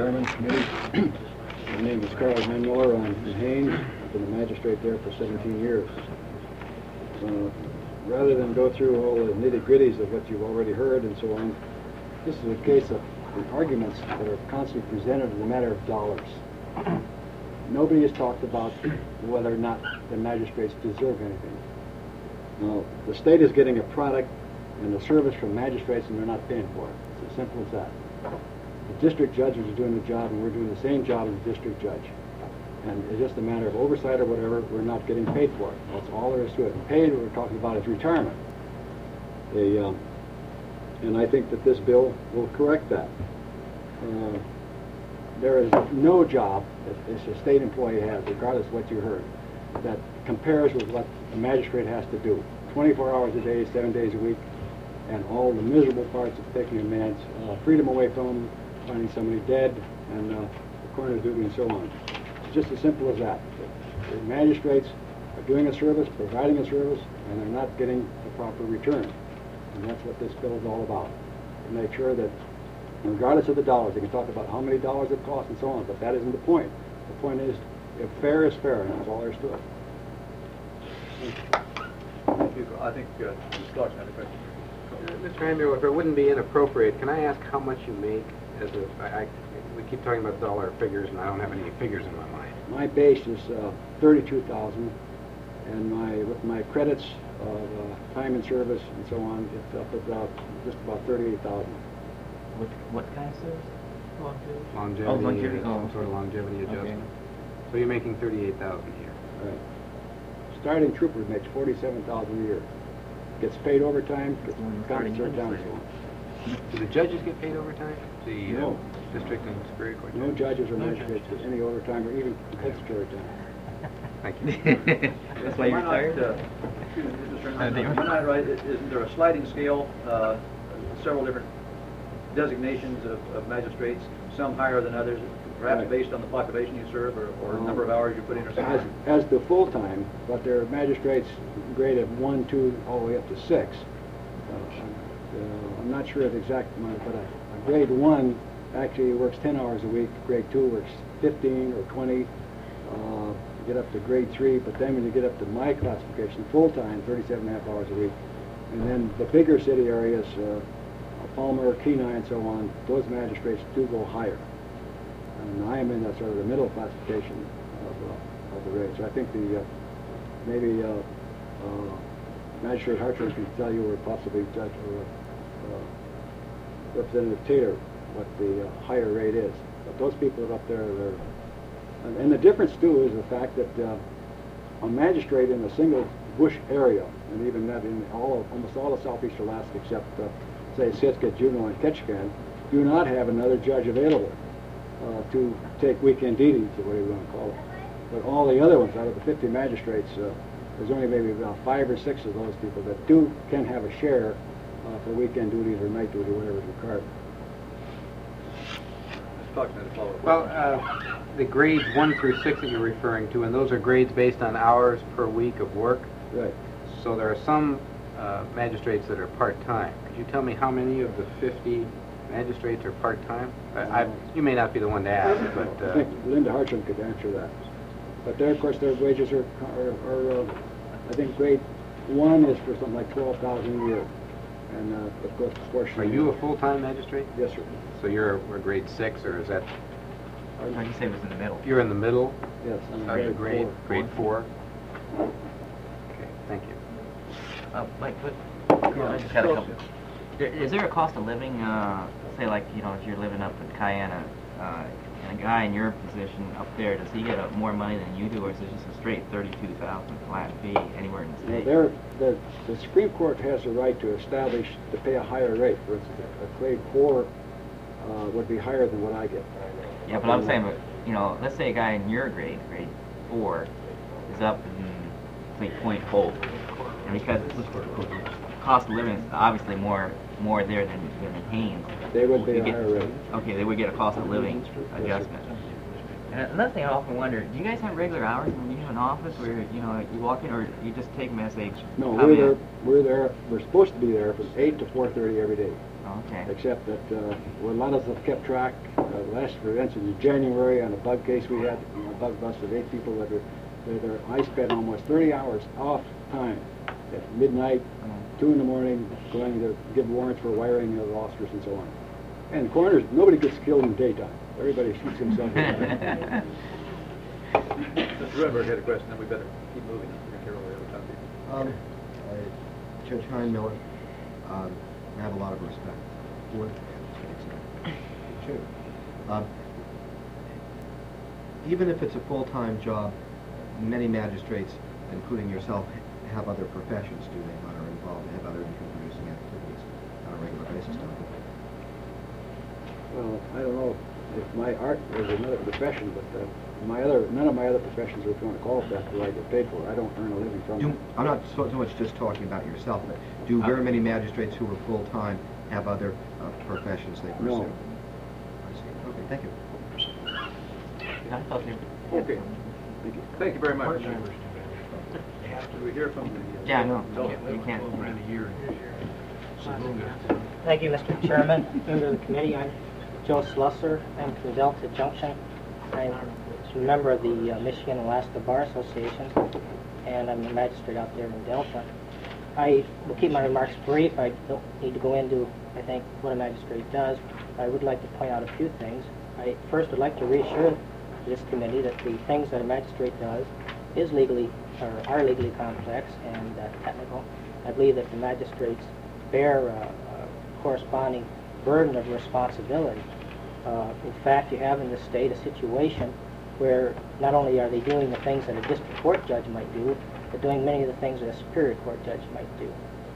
[SPEAKER 10] Chairman, Committee. My name is Carl Manmiller. I'm in Haines. I've been a magistrate there for seventeen years. Uh, rather than go through all the nitty-gritties of what you've already heard and so on, this is a case of the arguments that are constantly presented in a matter of dollars. Nobody has talked about whether or not the magistrates deserve anything. Now, the state is getting a product and a service from magistrates and they're not paying for it. It's as simple as that. The district judges are doing the job and we're doing the same job as the district judge. And it's just a matter of oversight or whatever, we're not getting paid for it. That's all there is to it. And paid, what we're talking about is retirement. The, um, and I think that this bill will correct that. Uh, there is no job that a state employee has, regardless of what you heard, that compares with what a magistrate has to do. twenty-four hours a day, seven days a week, and all the miserable parts of taking a man's uh, freedom away from him, finding somebody dead, and uh, the coroner's duty, and so on. It's just as simple as that. The magistrates are doing a service, providing a service, and they're not getting the proper return. And that's what this bill is all about. To make sure that, regardless of the dollars, they can talk about how many dollars it costs and so on, but that isn't the point. The point is, if fair is fair, and that's all there is to it.
[SPEAKER 2] Thank you. I think uh, Miz Clarkson had a question.
[SPEAKER 3] Uh, Mister Andrew, if it wouldn't be inappropriate, can I ask how much you make as a, I, I, we keep talking about dollar figures and I don't have any figures in my mind.
[SPEAKER 10] My base is uh, thirty-two thousand, and my with my credits of uh, time and service and so on, it's up about just about thirty-eight thousand.
[SPEAKER 5] What, what kind of service? Longevity?
[SPEAKER 3] Longevity,
[SPEAKER 5] Oh, longevity.
[SPEAKER 3] uh, some
[SPEAKER 5] Oh,
[SPEAKER 3] sort of
[SPEAKER 5] okay.
[SPEAKER 3] longevity
[SPEAKER 5] Okay.
[SPEAKER 3] adjustment. So you're making thirty-eight thousand a year.
[SPEAKER 10] Right. Starting trooper makes forty-seven thousand a year. Gets paid overtime, gets
[SPEAKER 5] Starting
[SPEAKER 10] compensatory down.
[SPEAKER 5] administrator.
[SPEAKER 3] Do the judges get paid overtime? The
[SPEAKER 10] No.
[SPEAKER 3] uh, district and superior court?
[SPEAKER 10] No judges or
[SPEAKER 5] No
[SPEAKER 10] magistrates get any overtime or even compensatory time.
[SPEAKER 3] Thank you.
[SPEAKER 5] That's why you're
[SPEAKER 2] Am I not,
[SPEAKER 5] retired?
[SPEAKER 2] uh, excuse me, Mister
[SPEAKER 5] Uh,
[SPEAKER 2] Chairman,
[SPEAKER 5] David?
[SPEAKER 2] am I not right? I- Isn't there a sliding scale, uh, several different designations of, of magistrates, some higher than others, perhaps
[SPEAKER 10] Right.
[SPEAKER 2] based on the population you serve or, or
[SPEAKER 10] Um,
[SPEAKER 2] number of hours you put in or
[SPEAKER 10] As,
[SPEAKER 2] something?
[SPEAKER 10] as the full-time, but there are magistrates graded one, two, all the way up to six. Uh, uh, I'm not sure of the exact amount, but a, a grade one actually works ten hours a week. Grade two works fifteen or twenty. Uh, you get up to grade three, but then when you get up to my classification, full-time, thirty-seven and a half hours a week. And then the bigger city areas, uh, Palmer, Kenai, and so on, those magistrates do go higher. And I am in that sort of the middle classification of, uh, of the grade. So I think the, uh, maybe uh, uh, Magistrate Hartridge can tell you, or possibly Judge or uh, Representative Taylor, what the uh, higher rate is. But those people are up there, they're, and, and the difference too is the fact that uh, a magistrate in a single bush area, and even that in all of, almost all of southeast Alaska except, uh, say, Sitka, Juneau, and Ketchikan, do not have another judge available uh, to take weekend duties, or whatever you want to call it. But all the other ones, out of the fifty magistrates, uh, there's only maybe about five or six of those people that do can have a share uh, for weekend duties or night duty, whatever is required.
[SPEAKER 2] Miz Clarkson had a follow-up.
[SPEAKER 3] Well, uh, the grades one through six that you're referring to, and those are grades based on hours per week of work.
[SPEAKER 10] Right.
[SPEAKER 3] So there are some uh, magistrates that are part-time. Could you tell me how many of the fifty magistrates are part-time? I, I, you may not be the one to ask, but
[SPEAKER 10] I
[SPEAKER 3] uh,
[SPEAKER 10] think Linda Hartridge could answer that. But there, of course, their wages are, are, are uh, I think grade one is for something like twelve thousand a year. And uh, of course, proportionally.
[SPEAKER 3] are you a full-time magistrate?
[SPEAKER 10] Yes, sir.
[SPEAKER 3] So you're a grade six, or is that,
[SPEAKER 5] Oh, you said it was in the middle.
[SPEAKER 3] you're in the middle?
[SPEAKER 10] Yes. I'm
[SPEAKER 3] Are you grade,
[SPEAKER 10] four.
[SPEAKER 3] grade four? Okay, thank you.
[SPEAKER 5] Uh, Mike, what, I just had a couple. There- Is there a cost of living, uh, say like, you know, if you're living up in Cayenne, uh, and a guy in your position up there, does he get uh, more money than you do, or is it just a straight thirty-two thousand flat fee anywhere in the
[SPEAKER 10] Now,
[SPEAKER 5] state?
[SPEAKER 10] there, the, the Supreme Court has the right to establish, to pay a higher rate. For instance, a grade four uh, would be higher than what I get.
[SPEAKER 5] Yeah, but I'm saying, but, you know, let's say a guy in your grade, grade four, is up in, say, Point Hope, and because cost of living is obviously more more there than, than in Haines.
[SPEAKER 10] They would pay
[SPEAKER 5] you
[SPEAKER 10] a
[SPEAKER 5] get-
[SPEAKER 10] higher rate.
[SPEAKER 5] Okay, they would get a cost of living adjustment. And another thing I often wonder, do you guys have regular hours when you have an office where, you know, you walk in, or you just take message?
[SPEAKER 10] No,
[SPEAKER 5] come
[SPEAKER 10] we're
[SPEAKER 5] in?
[SPEAKER 10] there, we're there, we're supposed to be there from eight to four thirty every day.
[SPEAKER 5] Okay.
[SPEAKER 10] Except that, uh, well, a lot of us have kept track, uh, Uh, last, for instance, in January on a bug case we had, a bug bust of eight people that were, that are, I spent almost thirty hours off time at midnight, two in the morning, going to give warrants for wiring of officers and so on. And coroners, nobody gets killed in daytime. Everybody shoots himself in the night.
[SPEAKER 2] Mister Redberg had a question, then we better keep moving. Carol, we have a topic.
[SPEAKER 11] Um, uh, Judge Hein Miller, um, I have a lot of respect for the too. Um, even if it's a full-time job, many magistrates, including yourself, have other professions, do they not, are involved, have other income-producing activities on a regular basis, don't they?
[SPEAKER 10] Well, I don't know if my art was another profession, but uh, my other, none of my other professions, if you want to call it that, do I get paid for. I don't earn a living from
[SPEAKER 11] Do,
[SPEAKER 10] it.
[SPEAKER 11] I'm not so, so much just talking about yourself, but do very many magistrates who are full-time have other uh, professions they pursue?
[SPEAKER 10] No.
[SPEAKER 11] I see. Okay, thank you.
[SPEAKER 5] I thought you...
[SPEAKER 2] Okay. Thank you. Thank you very much. Do we hear from the...
[SPEAKER 5] Yeah, no,
[SPEAKER 2] No.
[SPEAKER 5] you can't.
[SPEAKER 12] Thank you, Mister Chairman, member of the committee. I'm Joe Slusser. I'm from Delta Junction. I'm a member of the uh, Michigan Alaska Bar Association, and I'm a magistrate out there in Delta. I will keep my remarks brief. I don't need to go into, I think, what a magistrate does. I would like to point out a few things. I first would like to reassure this committee that the things that a magistrate does is legally, or are legally complex and uh, technical. I believe that the magistrates bear uh, a corresponding burden of responsibility. Uh, in fact, you have in this state a situation where not only are they doing the things that a district court judge might do, but doing many of the things that a superior court judge might do.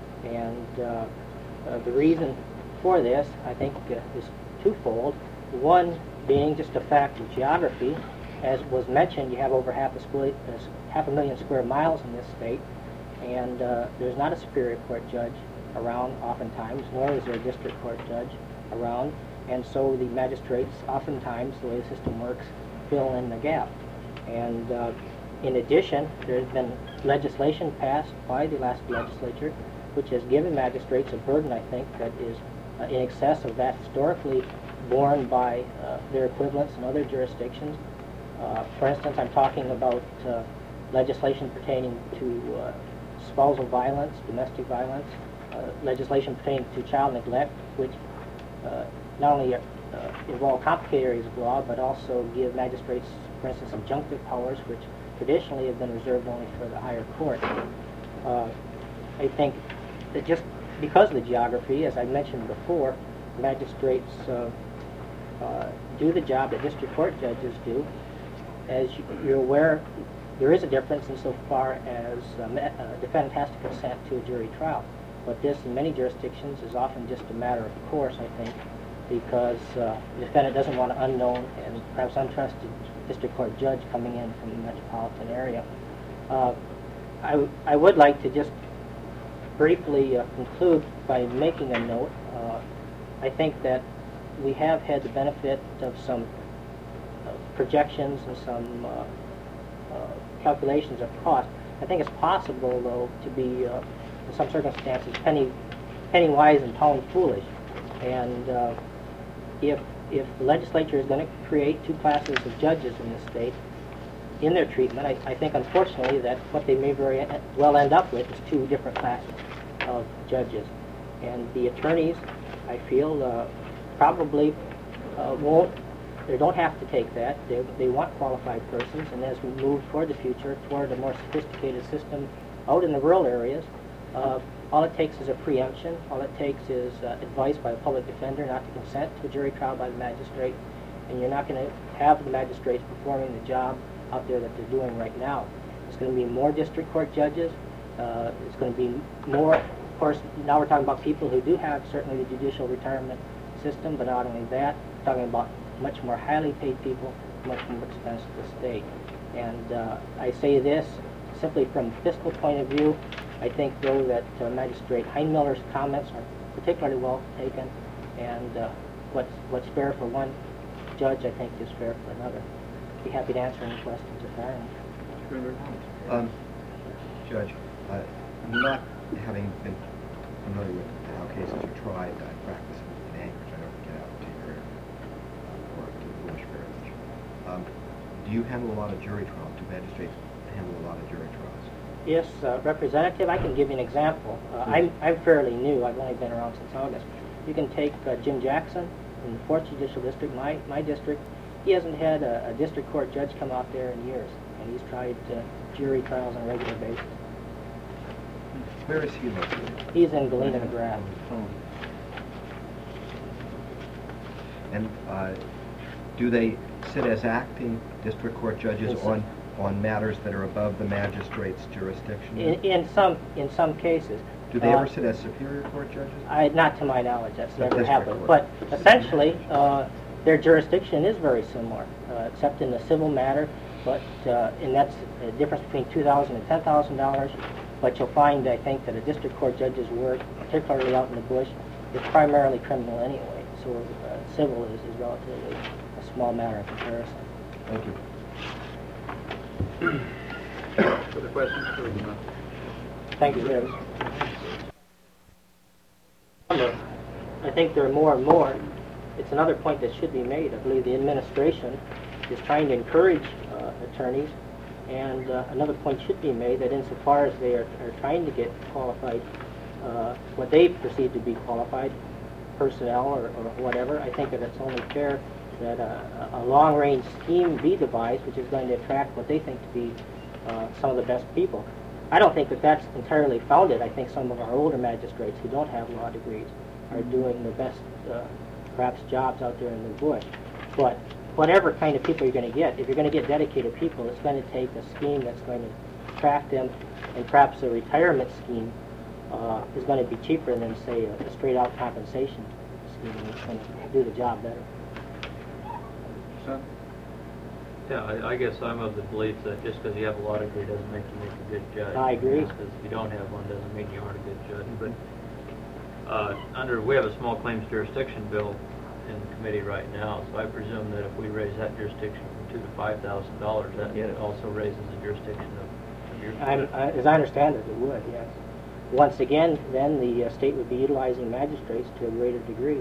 [SPEAKER 12] And uh, uh, the reason for this, I think, uh, is twofold. One being just a fact of geography. As was mentioned, you have over half a, squ uh, half a million square miles in this state, and uh, there's not a superior court judge around oftentimes, nor is there a district court judge around, and so the magistrates oftentimes, the way the system works, fill in the gap. And uh, in addition, there's been legislation passed by the Alaska legislature which has given magistrates a burden, I think, that is uh, in excess of that historically borne by uh, their equivalents in other jurisdictions. Uh, for instance, I'm talking about uh, legislation pertaining to uh, spousal violence, domestic violence, uh, legislation pertaining to child neglect, which uh, not only uh, involve complicated areas of law, but also give magistrates, for instance, injunctive powers, which traditionally have been reserved only for the higher court. Uh, I think that just because of the geography, as I mentioned before, magistrates uh, uh, do the job that district court judges do. As you're aware, there is a difference insofar as a uh, defendant has to consent to a jury trial. But this, in many jurisdictions, is often just a matter of course, I think, because uh, the defendant doesn't want an unknown and perhaps untrusted district court judge coming in from the metropolitan area. Uh, I, w I would like to just briefly uh, conclude by making a note. Uh, I think that we have had the benefit of some uh, projections and some uh, uh, calculations of cost. I think it's possible, though, to be, uh, in some circumstances, penny, penny wise and pound foolish. And uh, if, if the legislature is going to create two classes of judges in this state, in their treatment, I, I think, unfortunately, that what they may very well end up with is two different classes of judges. And the attorneys, I feel, uh, probably uh, won't, they don't have to take that. They, they want qualified persons, and as we move toward the future, toward a more sophisticated system out in the rural areas, uh, all it takes is a preemption. All it takes is uh, advice by a public defender not to consent to a jury trial by the magistrate, and you're not going to have the magistrates performing the job out there that they're doing right now. It's going to be more district court judges. Uh, it's going to be more, of course, now we're talking about people who do have certainly the judicial retirement system, but not only that, we're talking about much more highly paid people, much more expense to the state. And uh, I say this simply from a fiscal point of view. I think, though, that uh, Magistrate Hein Miller's comments are particularly well taken, and uh, what's, what's fair for one judge, I think, is fair for another. Be happy to answer any questions if there are any.
[SPEAKER 11] Um, Judge, uh, not having been familiar with how cases are tried, I practice in Anchorage. I don't get out to your uh, court. Do you handle a lot of jury trials? Do magistrates handle a lot of jury trials?
[SPEAKER 12] Yes, uh, Representative, I can give you an example. Uh, I'm, I'm fairly new. I've only been around since August. You can take uh, Jim Jackson in the fourth Judicial District, my, my district. He hasn't had a, a district court judge come out there in years, and he's tried uh, jury trials on a regular basis.
[SPEAKER 11] Where is he located?
[SPEAKER 12] He's in Galena, McGrath.
[SPEAKER 11] And uh, do they sit as acting district court judges
[SPEAKER 12] Yes,
[SPEAKER 11] on on matters that are above the magistrate's jurisdiction?
[SPEAKER 12] In, in some in some cases.
[SPEAKER 11] Do they
[SPEAKER 12] uh,
[SPEAKER 11] ever sit as superior court judges?
[SPEAKER 12] I, not to my knowledge, that's
[SPEAKER 11] Not
[SPEAKER 12] never
[SPEAKER 11] district
[SPEAKER 12] happened.
[SPEAKER 11] court.
[SPEAKER 12] But essentially, uh, their jurisdiction is very similar, uh, except in the civil matter. But uh, and that's a difference between two thousand and ten thousand dollars. But you'll find, I think, that a district court judge's work, particularly out in the bush, is primarily criminal anyway. So uh, civil is, is relatively a small matter in comparison.
[SPEAKER 11] Thank you.
[SPEAKER 2] Further questions? Or, uh,
[SPEAKER 12] Thank you, Liz. I think there are more and more. It's another point that should be made. I believe the administration is trying to encourage uh, attorneys, and uh, another point should be made that insofar as they are, are trying to get qualified, uh, what they perceive to be qualified personnel or, or whatever, I think that it's only fair that a, a long-range scheme be devised which is going to attract what they think to be uh, some of the best people. I don't think that that's entirely founded. I think some of our older magistrates who don't have law degrees are doing the best, uh, perhaps, jobs out there in the bush. But whatever kind of people you're going to get, if you're going to get dedicated people, it's going to take a scheme that's going to attract them, and perhaps a retirement scheme uh, is going to be cheaper than, say, a, a straight-out compensation scheme, and it's going to do the job better.
[SPEAKER 2] Son?
[SPEAKER 7] Yeah, I, I guess I'm of the belief that just because you have a law degree doesn't make you make a good judge.
[SPEAKER 12] I agree.
[SPEAKER 7] Just because you don't have one doesn't mean you aren't a good judge. But uh, under, we have a small claims jurisdiction bill in the committee right now, so I presume that if we raise that jurisdiction from two to five thousand dollars, that also raises the jurisdiction of, of your.
[SPEAKER 12] I'm, I, as I understand it, it would, yes. Once again, then the uh, state would be utilizing magistrates to a greater degree.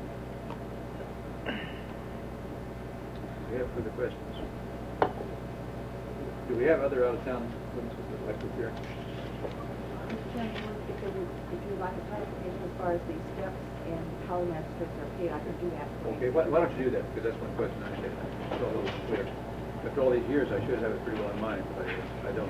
[SPEAKER 2] Do we have further questions? Do we have other out-of-town witnesses that would like to appear?
[SPEAKER 9] Mister Chairman, if you would, if you would like a clarification as far as the steps and how the magistrates are paid, I could do that for you.
[SPEAKER 2] Okay, why, why don't you do that? Because that's one question I had. It's all a little clear. After all these years, I should have it pretty well in mind, but I, I don't.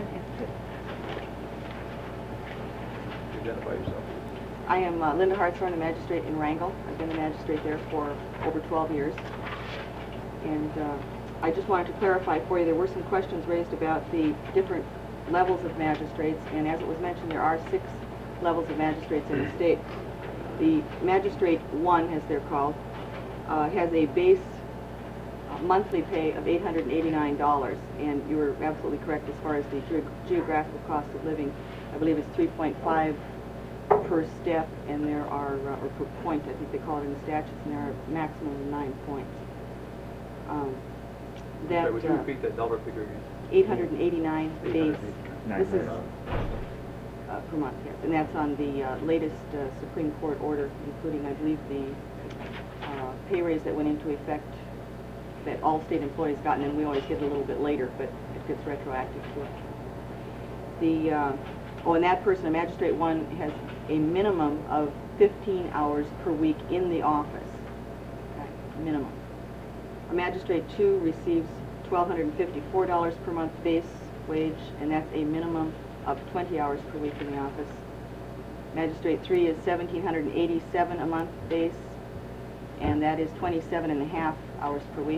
[SPEAKER 2] Identify yourself.
[SPEAKER 9] I am uh, Linda Hartshorn, a magistrate in Wrangell. I've been a magistrate there for over twelve years. And uh, I just wanted to clarify for you, there were some questions raised about the different levels of magistrates, and as it was mentioned, there are six levels of magistrates in the state. The magistrate one, as they're called, uh, has a base uh, monthly pay of eight hundred eighty-nine dollars, and you were absolutely correct as far as the ge geographical cost of living. I believe it's three point five per step, and there are, uh, or per point, I think they call it in the statutes, and there are a maximum of nine points. Um, that,
[SPEAKER 2] Sorry, would you
[SPEAKER 9] uh,
[SPEAKER 2] repeat that dollar figure again?
[SPEAKER 9] eight hundred eighty-nine base. This is
[SPEAKER 2] uh,
[SPEAKER 9] uh, per month, yes, and that's on the uh, latest uh, Supreme Court order, including, I believe, the uh, pay raise that went into effect that all state employees got, and we always get it a little bit later, but it gets retroactive to it. The uh, oh, and that person, a magistrate one, has a minimum of fifteen hours per week in the office. Okay, minimum. A magistrate two receives one thousand two hundred fifty-four dollars per month base wage, and that's a minimum of twenty hours per week in the office. Magistrate three is one thousand seven hundred eighty-seven dollars a month base, and that is twenty-seven and a half hours per week.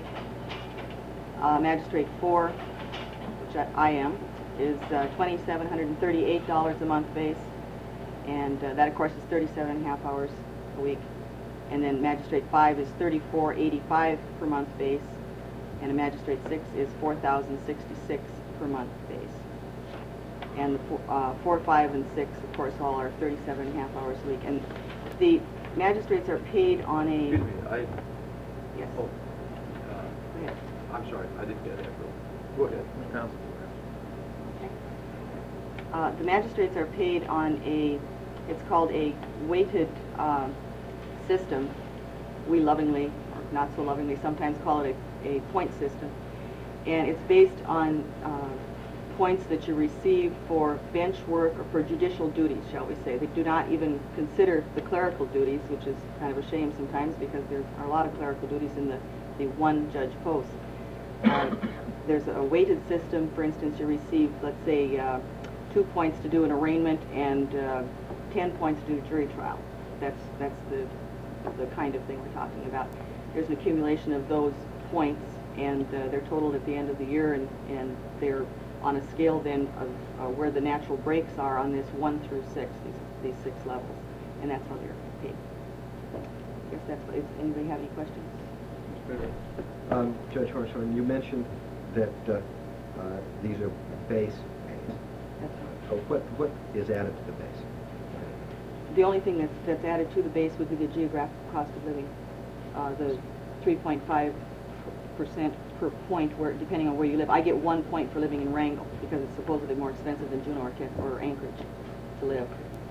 [SPEAKER 9] Uh, magistrate four, which I, I am, is uh, two thousand seven hundred thirty-eight dollars a month base, and uh, that, of course, is thirty-seven and a half hours a week. And then magistrate five is thirty-four eighty-five per month base, and a magistrate six is four thousand sixty-six per month base. And the four, uh, four, five, and six, of course, all are thirty-seven and a half hours a week. And the magistrates are paid on a...
[SPEAKER 2] Excuse me, I...
[SPEAKER 9] Yes.
[SPEAKER 2] Oh, uh,
[SPEAKER 9] Go ahead.
[SPEAKER 2] I'm sorry, I didn't get that. Go ahead, Mister Townsend.
[SPEAKER 9] Okay. Uh, the magistrates are paid on a, it's called a weighted uh, system. We lovingly, or not so lovingly, sometimes call it a, a point system.
[SPEAKER 13] and it's based on uh, points that you receive for bench work or for judicial duties, shall we say. They do not even consider the clerical duties, which is kind of a shame sometimes because there are a lot of clerical duties in the, the one judge post. Uh, there's a weighted system. For instance, you receive, let's say, uh, two points to do an arraignment and uh, ten points to do a jury trial. That's, that's the, the kind of thing we're talking about. There's an accumulation of those points, and uh, they're totaled at the end of the year, and, and they're on a scale then of uh, where the natural breaks are on this one through six, these, these six levels, and that's how they're paid. I guess that's what, does anybody have any questions?
[SPEAKER 11] Um, Judge Hartshorn, you mentioned that uh, uh, these are base pays.
[SPEAKER 13] That's right.
[SPEAKER 11] So what, what is added to the base?
[SPEAKER 13] The only thing that's, that's added to the base would be the geographic cost of living, uh, the three point five percent per point, where depending on where you live. I get one point for living in Wrangell because it's supposedly more expensive than Juneau or, Tex or Anchorage to live.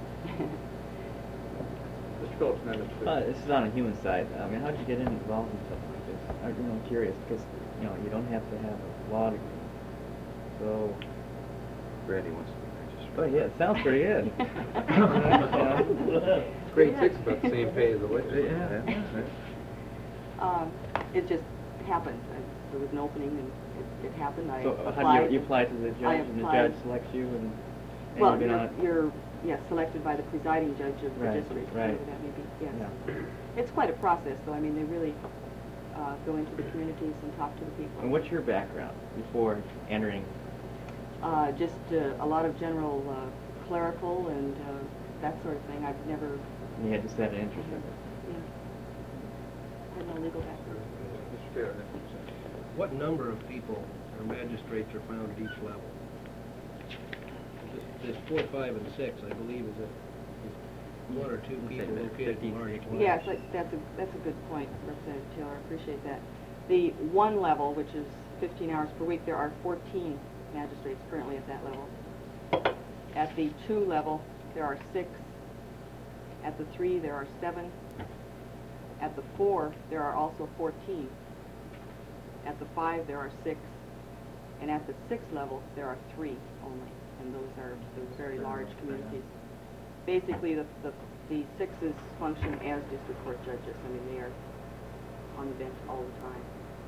[SPEAKER 2] Mister Phillips, now Mister
[SPEAKER 5] Uh, this is on the human side. I mean, how did you get involved in stuff like this? I'm you know, curious because you know you don't have to have a law degree. So.
[SPEAKER 3] Brady wants to be magistrate.
[SPEAKER 5] Oh yeah, it sounds pretty good.
[SPEAKER 3] Grade six about the same pay as the legislature.
[SPEAKER 5] Yeah.
[SPEAKER 13] Um, it just happened. I, there was an opening, and it, it happened. I
[SPEAKER 5] So
[SPEAKER 13] applied.
[SPEAKER 5] how do you, you apply to the judge,
[SPEAKER 13] I
[SPEAKER 5] and the
[SPEAKER 13] applied.
[SPEAKER 5] judge selects you, and, and
[SPEAKER 13] Well,
[SPEAKER 5] you've been
[SPEAKER 13] you're,
[SPEAKER 5] on it?
[SPEAKER 13] you're yes, selected by the presiding judge of the
[SPEAKER 5] Right,
[SPEAKER 13] district.
[SPEAKER 5] right.
[SPEAKER 13] Whatever that may be. Yes.
[SPEAKER 5] Yeah.
[SPEAKER 13] It's quite a process, though. I mean, they really uh, go into the communities and talk to the people.
[SPEAKER 5] And what's your background before entering?
[SPEAKER 13] Uh, just uh, a lot of general uh, clerical and uh, that sort of thing. I've never.
[SPEAKER 5] You had just had an interest in it.
[SPEAKER 13] Yeah. I had no legal background.
[SPEAKER 2] Mister Taylor, next.
[SPEAKER 4] What number of people or magistrates are found at each level? This, this four, five, and six, I believe, is a is one or two
[SPEAKER 5] We'll say
[SPEAKER 4] people
[SPEAKER 5] about
[SPEAKER 4] located
[SPEAKER 5] fifty,
[SPEAKER 4] in large
[SPEAKER 5] sixty.
[SPEAKER 4] class.
[SPEAKER 13] Yes, that, that's a that's a good point, Representative Taylor. I appreciate that. The one level, which is fifteen hours per week, there are fourteen magistrates currently at that level. At the two level, there are six. At the three, there are seven. At the four, there are also fourteen. At the five, there are six. And at the six level, there are three only. And those are those very large communities. Basically, the, the, the sixes function as district court judges. I mean, they are on the bench all the time.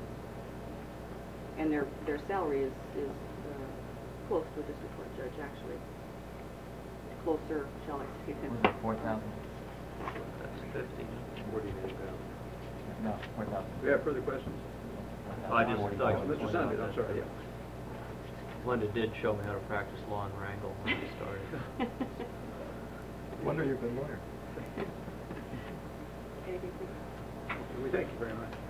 [SPEAKER 13] And their, their salary is, is uh, close to a district court judge, actually. Closer, shall I say.
[SPEAKER 5] Was it four thousand?
[SPEAKER 7] That's fifty.
[SPEAKER 2] Forty-eight thousand.
[SPEAKER 5] No, four thousand.
[SPEAKER 2] We have further questions?
[SPEAKER 7] I just, I
[SPEAKER 2] Mister Sanders, I'm sorry, yeah.
[SPEAKER 7] Linda did show me how to practice law in Wrangell when we started.
[SPEAKER 3] Wonder you're a good lawyer.
[SPEAKER 13] Anything, please?
[SPEAKER 2] We thank you very much.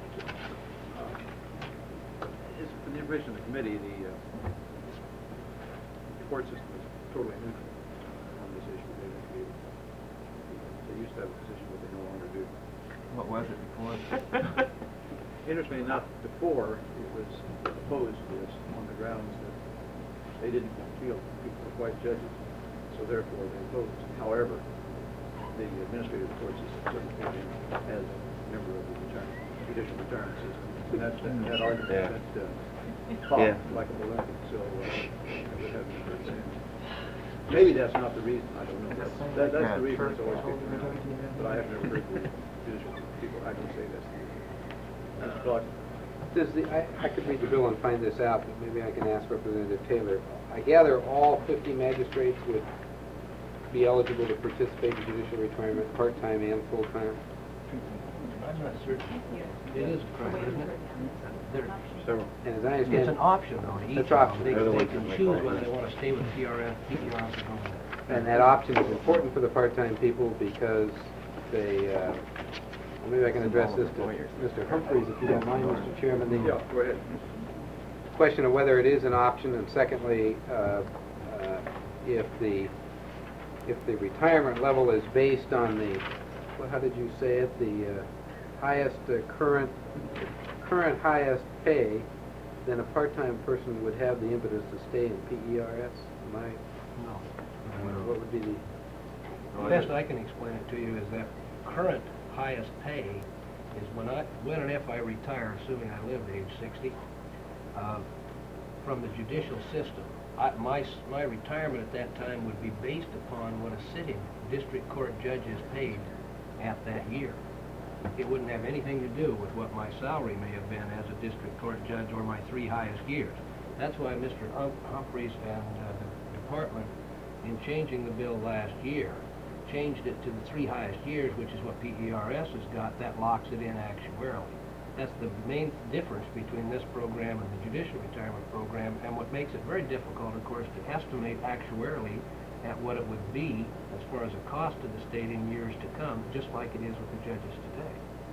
[SPEAKER 2] Uh, is- For the information of the committee, the uh, court system is totally neutral on this issue. They, they, they used to have a position, but they no longer do.
[SPEAKER 5] What was it before?
[SPEAKER 2] Interestingly enough, before it was opposed to this on the grounds that they didn't feel people were white judges, so therefore they opposed. However, the administrative court system certainly came in as a member of the return, judicial return system. And that's, that, that argument
[SPEAKER 5] Yeah.
[SPEAKER 2] that uh, popped
[SPEAKER 5] Yeah.
[SPEAKER 2] like a balloon, so uh, it hasn't heard since. Maybe that's not the reason, I don't know. That's, that, that's the reason it's always kicked around. But I have never heard the judicial people actually say that's the reason. Mister Clark?
[SPEAKER 3] Does the, I, I could read the bill and find this out, but maybe I can ask Representative Taylor. I gather all fifty magistrates would be eligible to participate in judicial retirement, part-time and full-time?
[SPEAKER 4] I'm not certain. It is a crime, isn't it? There-
[SPEAKER 2] Several.
[SPEAKER 3] And as I
[SPEAKER 4] It's
[SPEAKER 3] understand,
[SPEAKER 4] an option, though, to each.
[SPEAKER 3] It's optional.
[SPEAKER 4] They,
[SPEAKER 3] They're the
[SPEAKER 4] they
[SPEAKER 3] ones
[SPEAKER 4] can
[SPEAKER 3] that make
[SPEAKER 4] choose
[SPEAKER 3] all
[SPEAKER 4] whether
[SPEAKER 3] the-
[SPEAKER 4] they want to stay with P R F, P P R F, or home.
[SPEAKER 3] and that option is important for the part-time people because they, uh, well, maybe I can address this to Mister Humphreys, if you don't mind, Mister Chairman. The
[SPEAKER 2] Yeah, go ahead.
[SPEAKER 3] question of whether it is an option, and secondly, uh, uh, if the if the retirement level is based on the, well, how did you say it, the uh, highest uh, current current highest pay, then a part-time person would have the impetus to stay in P E R S. Am I?
[SPEAKER 4] No.
[SPEAKER 3] What would be the?
[SPEAKER 4] The best I can explain it to you is that current highest pay is when I, when and if I retire, assuming I live to age sixty, uh, from the judicial system. I, my, s- my retirement at that time would be based upon what a sitting district court judge is paid at that year. It wouldn't have anything to do with what my salary may have been as a district court judge or my three highest years. That's why Mister Hum- Humphreys and uh, the department, in changing the bill last year, changed it to the three highest years, which is what P E R S has got. That locks it in actuarially. That's the main difference between this program and the judicial retirement program, and what makes it very difficult, of course, to estimate actuarially at what it would be as far as a cost to the state in years to come, just like it is with the judges today.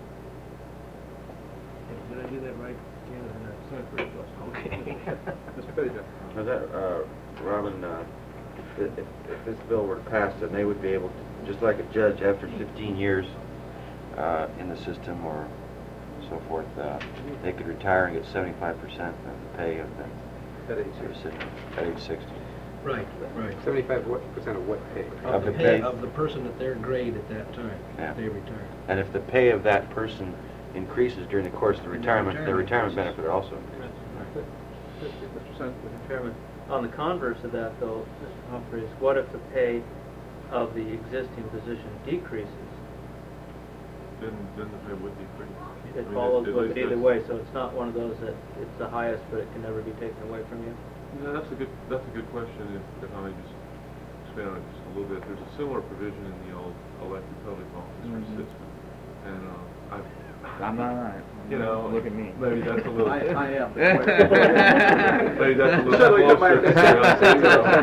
[SPEAKER 4] Did I do that right? Yeah, that's pretty close. Okay.
[SPEAKER 2] Mister Pettyjohn.
[SPEAKER 14] Now that, uh, Robin, uh, if, if if this bill were to pass, then they would be able to, just like a judge after fifteen years uh, in the system or so forth, uh, they could retire and get seventy-five percent of the pay of the
[SPEAKER 2] At age
[SPEAKER 14] sixty. At age sixty.
[SPEAKER 4] Right, right.
[SPEAKER 3] Seventy-five percent of what pay?
[SPEAKER 4] Of
[SPEAKER 14] Of
[SPEAKER 4] the
[SPEAKER 14] the
[SPEAKER 4] pay
[SPEAKER 14] pay.
[SPEAKER 4] of the person at their grade at that time,
[SPEAKER 14] Yeah.
[SPEAKER 4] they retire.
[SPEAKER 14] And if the pay of that person increases during the course of the
[SPEAKER 4] And the
[SPEAKER 14] retirement, their
[SPEAKER 4] retirement
[SPEAKER 14] retirement benefit also.
[SPEAKER 2] Mister Sen-
[SPEAKER 7] Mister Chairman, on the converse of that, though, Mister Humphreys, what if the pay of the existing position decreases?
[SPEAKER 6] Then, then the pay would decrease. I
[SPEAKER 7] It
[SPEAKER 6] mean,
[SPEAKER 7] follows
[SPEAKER 6] it-
[SPEAKER 7] with
[SPEAKER 6] it-
[SPEAKER 7] either
[SPEAKER 6] it's-
[SPEAKER 7] way, so it's not one of those that it's the highest, but it can never be taken away from you?
[SPEAKER 6] No, that's a good, that's a good question, if, if I may just expand on it just a little bit. There's a similar provision in the old elected public officer
[SPEAKER 5] Mhm.
[SPEAKER 6] system, and, uh, I've...
[SPEAKER 5] I'm not on it.
[SPEAKER 6] You know...
[SPEAKER 5] Look at me.
[SPEAKER 6] Maybe that's a little...
[SPEAKER 2] I, I am.
[SPEAKER 6] Maybe that's a little
[SPEAKER 2] Suddenly got my
[SPEAKER 6] closer.
[SPEAKER 2] attention.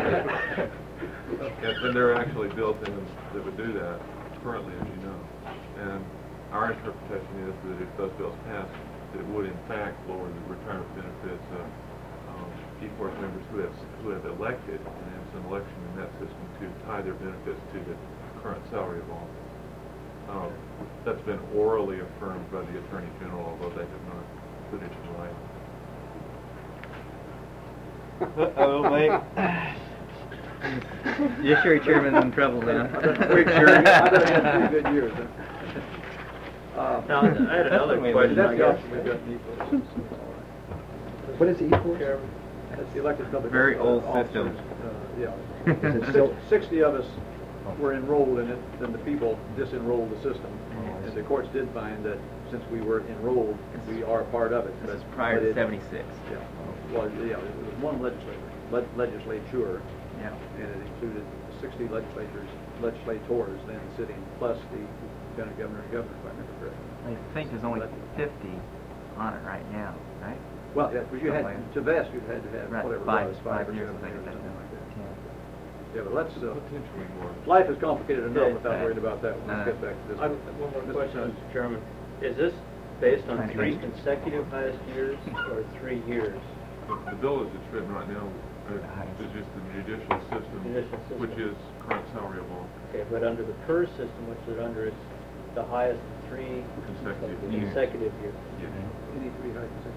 [SPEAKER 6] And, and they're actually built in that would do that currently, as you know. And our interpretation is that if those bills pass, that it would in fact lower the retirement benefits of um, P-Force members who have, who have elected, and have some election in that system to tie their benefits to the current salary of office. Um, that's been orally affirmed by the Attorney General, although they have not put it in writing.
[SPEAKER 5] Oh, Mike. You're sure Chairman's in trouble now.
[SPEAKER 2] Quick, sure. I bet I had three good years. Huh? Uh,
[SPEAKER 7] Now, I had another question, I guess.
[SPEAKER 11] What is E four?
[SPEAKER 2] That's the elected public.
[SPEAKER 5] Very old
[SPEAKER 2] officers.
[SPEAKER 5] system.
[SPEAKER 2] Uh, Yeah.
[SPEAKER 11] Is it
[SPEAKER 2] Six-
[SPEAKER 11] still-
[SPEAKER 2] Sixty of us were enrolled in it, then the people disenrolled the system. And the courts did find that since we were enrolled, we are part of it.
[SPEAKER 5] This is
[SPEAKER 2] But-
[SPEAKER 5] prior
[SPEAKER 2] but
[SPEAKER 5] to
[SPEAKER 2] it-
[SPEAKER 5] seventy-six.
[SPEAKER 2] Yeah, well, yeah, it was one legislature, le- legislature,
[SPEAKER 5] Yeah.
[SPEAKER 2] and it included sixty legislators, legislators then sitting, plus the lieutenant governor and governor, if I remember correctly.
[SPEAKER 5] I think there's only fifty on it right now, right?
[SPEAKER 2] Well, yeah, because you had,
[SPEAKER 5] Something like
[SPEAKER 2] to vest, you had to have
[SPEAKER 5] Right,
[SPEAKER 2] whatever it
[SPEAKER 5] five-
[SPEAKER 2] was,
[SPEAKER 5] five
[SPEAKER 2] five or
[SPEAKER 5] years,
[SPEAKER 2] seven
[SPEAKER 5] I think
[SPEAKER 2] years,
[SPEAKER 5] that's
[SPEAKER 2] something like that.
[SPEAKER 5] Yeah.
[SPEAKER 2] Yeah, but let's, uh,
[SPEAKER 6] Potentially more.
[SPEAKER 2] life is complicated enough
[SPEAKER 7] Yeah.
[SPEAKER 2] without worrying about that. Let's
[SPEAKER 5] Uh,
[SPEAKER 2] get back to this.
[SPEAKER 7] I've-
[SPEAKER 2] one.
[SPEAKER 7] One more
[SPEAKER 2] Mister
[SPEAKER 7] question,
[SPEAKER 2] Sen-
[SPEAKER 7] Mister Chairman. Is this based on
[SPEAKER 5] Trying to
[SPEAKER 7] three
[SPEAKER 5] get-
[SPEAKER 7] consecutive highest years or three years?
[SPEAKER 6] The, the bill as it's written right now uh, is just the judicial system,
[SPEAKER 7] Judicial system.
[SPEAKER 6] which is current salary of law.
[SPEAKER 7] Okay, but under the PERS system, which is under, it's the highest in three
[SPEAKER 6] Consecutive
[SPEAKER 5] years.
[SPEAKER 7] consecutive years.
[SPEAKER 2] Any three high consecutive.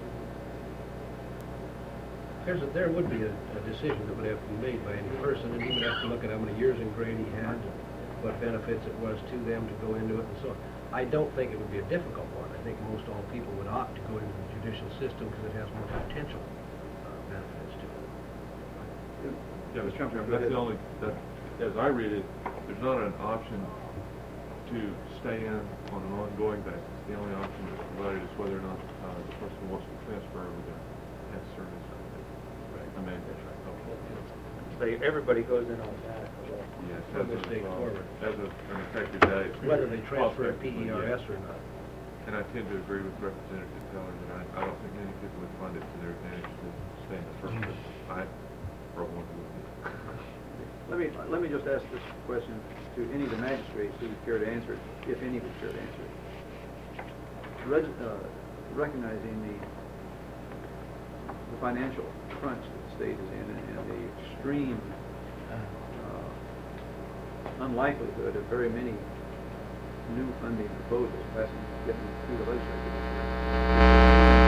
[SPEAKER 4] There's a, there would be a, a decision that would have to be made by any person, and he would have to look at how many years in grade he had, and what benefits it was to them to go into it, and so on. I don't think it would be a difficult one. I think most all people would opt to go into the judicial system because it has more potential uh, benefits to it.
[SPEAKER 6] Yeah, Mister Chairman, that's the only, that, as I read it, there's not an option to stay in on an ongoing basis. The only option that's provided is whether or not uh, the person wants to transfer over their past service. I mean,
[SPEAKER 7] So everybody goes in automatically.
[SPEAKER 6] yes,
[SPEAKER 4] From
[SPEAKER 6] as
[SPEAKER 4] this
[SPEAKER 6] of,
[SPEAKER 4] date
[SPEAKER 6] uh,
[SPEAKER 4] forward.
[SPEAKER 6] as of an effective date.
[SPEAKER 4] Whether they transfer a
[SPEAKER 6] Prospectively,
[SPEAKER 4] P E R S
[SPEAKER 6] yes.
[SPEAKER 4] or not.
[SPEAKER 6] And I tend to agree with Representative Teller that I, I don't think many people would find it to their advantage to stay in the service. I, for one, would.
[SPEAKER 2] Let me, let me just ask this question to any of the magistrates who would care to answer it, if any would care to answer it. Reg- uh, recognizing the, the financial crunch that the state is in and, and the extreme uh, unlikelihood of very many new funding proposals passing, getting through the legislature this year.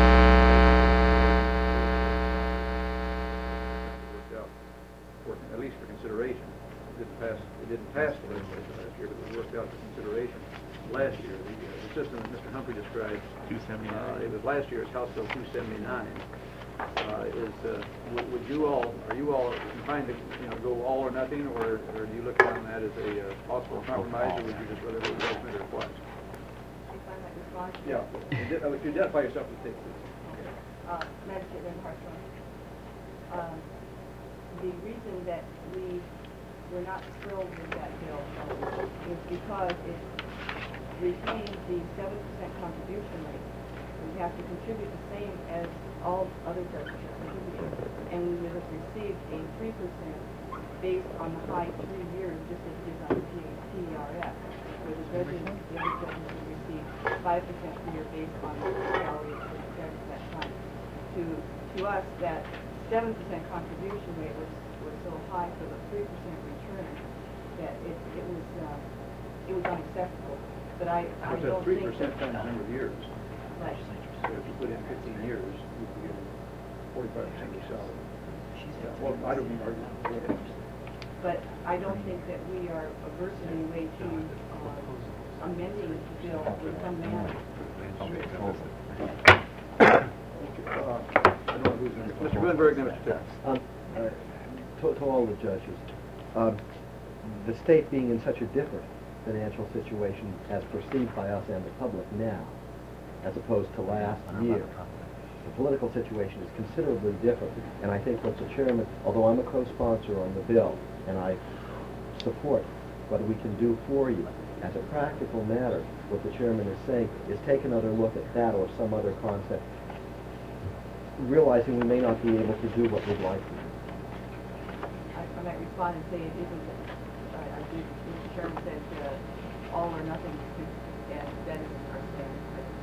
[SPEAKER 2] Worked out for, at least for consideration. It didn't pass, it didn't pass the legislature last year, but it was worked out for consideration last year. The, uh, the system that Mister Humphrey described,
[SPEAKER 5] two seventy-nine.
[SPEAKER 2] uh, it was last year's House Bill two seventy-nine, uh, is, uh, would, would you all, are you all inclined to, you know, go all or nothing, or, or do you look upon that as a uh, possible compromise, or would you just rather go judgment or what?
[SPEAKER 13] If I might respond?
[SPEAKER 2] Yeah, Ide- uh, if you identify yourself to take this.
[SPEAKER 13] Uh, Magistrate Lynn Hartshorn. Um, the reason that we were not thrilled with that bill is because it retains the seven percent contribution rate. We have to contribute the same as all other judges are contributing, and we would have received a three percent based on the high three years, just as it is on the P E R S, where the judges, the other judges would receive five percent per year based on the salary of the judge at that time. To, to us, that seven percent contribution rate was, was so high for the three percent return that it, it was, uh, it was unacceptable. But I, I
[SPEAKER 2] What's
[SPEAKER 13] don't
[SPEAKER 2] that three
[SPEAKER 13] think
[SPEAKER 2] percent
[SPEAKER 13] that...
[SPEAKER 2] times the number of years?
[SPEAKER 13] Right.
[SPEAKER 2] So if you put in fifteen years, you'd be getting forty-five percent of your salary. Yeah, well, I don't mean argue. Go ahead.
[SPEAKER 13] But I don't think that we are averse in any way to uh, amending the bill in some manner.
[SPEAKER 2] Uh, I don't know who's in it. Mister Glenberg, then Mister Tibbs.
[SPEAKER 11] Um, uh, to, to all the judges, um, the state being in such a different financial situation as perceived by us and the public now, as opposed to last year, the political situation is considerably different. And I think what the chairman, although I'm a co-sponsor on the bill, and I support what we can do for you, as a practical matter, what the chairman is saying is take another look at that or some other concept, realizing we may not be able to do what we'd like to do.
[SPEAKER 13] I, I might respond and say it isn't, I, I do, Mister Chairman said uh, all or nothing, and that isn't our stand.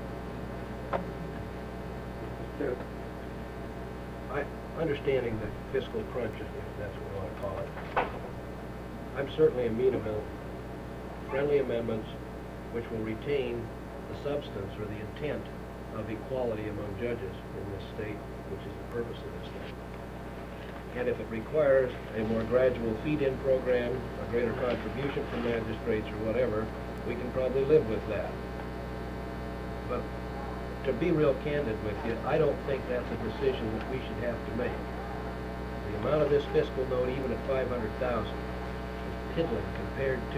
[SPEAKER 4] I, understanding the fiscal crunch, if that's what we want to call it, I'm certainly amenable to friendly amendments which will retain the substance or the intent of equality among judges in this state, which is the purpose of this thing. And if it requires a more gradual feed-in program, a greater contribution from magistrates or whatever, we can probably live with that. But to be real candid with you, I don't think that's a decision that we should have to make. The amount of this fiscal note, even at five hundred thousand, is piddling compared to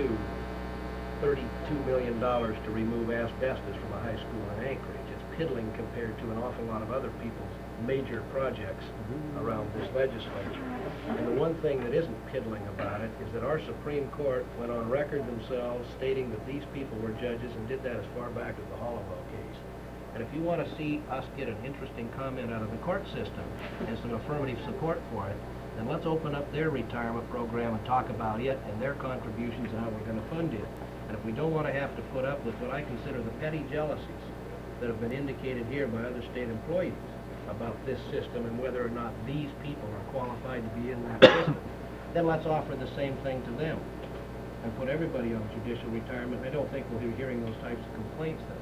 [SPEAKER 4] thirty-two million dollars to remove asbestos from a high school in Anchorage. It's piddling compared to an awful lot of other people's major projects around this legislature. And the one thing that isn't piddling about it is that our Supreme Court went on record themselves stating that these people were judges and did that as far back as the Hollowell case. And if you want to see us get an interesting comment out of the court system and some affirmative support for it, then let's open up their retirement program and talk about it and their contributions and how we're going to fund it. And if we don't want to have to put up with what I consider the petty jealousies that have been indicated here by other state employees about this system and whether or not these people are qualified to be in that system, then let's offer the same thing to them and put everybody on judicial retirement. I don't think we'll be hearing those types of complaints then.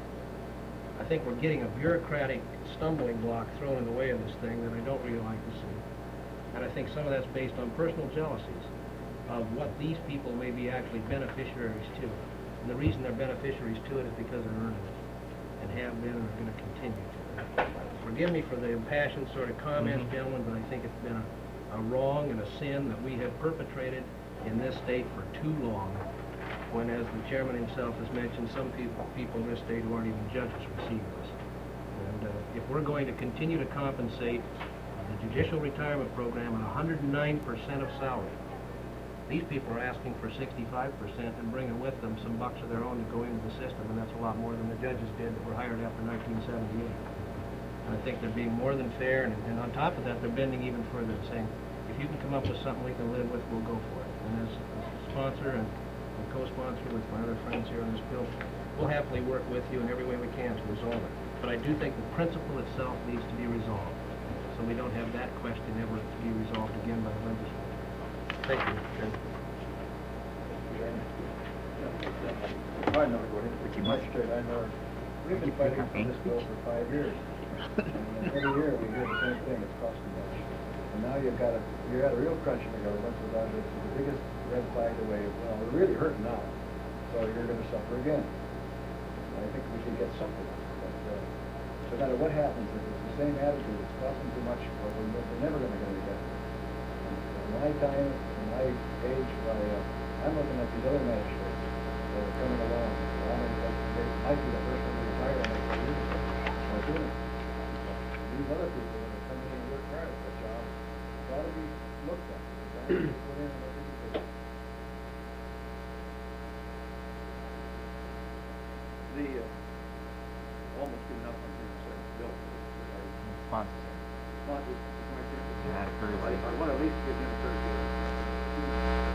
[SPEAKER 4] I think we're getting a bureaucratic stumbling block thrown in the way of this thing that I don't really like to see. And I think some of that's based on personal jealousies of what these people may be actually beneficiaries to. And the reason they're beneficiaries to it is because they're earning it and have been and are going to continue to. Forgive me for the impassioned sort of comments, mm-hmm. gentlemen, but I think it's been a, a wrong and a sin that we have perpetrated in this state for too long, when, as the chairman himself has mentioned, some people, people in this state who aren't even judges receive this. And uh, if we're going to continue to compensate the judicial retirement program at one hundred nine percent of salary, these people are asking for sixty-five percent and bringing with them some bucks of their own to go into the system, and that's a lot more than the judges did that were hired after nineteen seventy-eight. And I think they're being more than fair, and, and on top of that, they're bending even further and saying, if you can come up with something we can live with, we'll go for it. And as a sponsor and co-sponsor with my other friends here on this bill, we'll happily work with you in every way we can to resolve it. But I do think the principle itself needs to be resolved, so we don't have that question ever to be resolved again by the legislature. Thank you, Mister Chairman.
[SPEAKER 2] I know, go ahead. Magistrate, I know. We've been fighting for this bill for five years. And every year we hear the same thing, it's costing much. And now you've got a, you're at a real crunch in the government, so that is the biggest red flag away. Well, we're really hurting now, so you're going to suffer again. And I think we should get something. But, uh, so
[SPEAKER 10] no matter what happens, if it's the same attitude, it's costing too much, or we're, we're never gonna get it done. In my time, in my age, I, uh, I'm looking at these other magistrates that are coming along. I mean, they might be the first one to retire in next year, or sooner. These other people that are coming in and work hard at that job, gotta be looked at. They gotta be put in and looked at.
[SPEAKER 2] The, uh, almost good enough on here, so, Bill.
[SPEAKER 5] Sponsors.
[SPEAKER 2] Sponsors, is my turn.
[SPEAKER 5] Not approved.
[SPEAKER 2] I, I want to at least give him a third.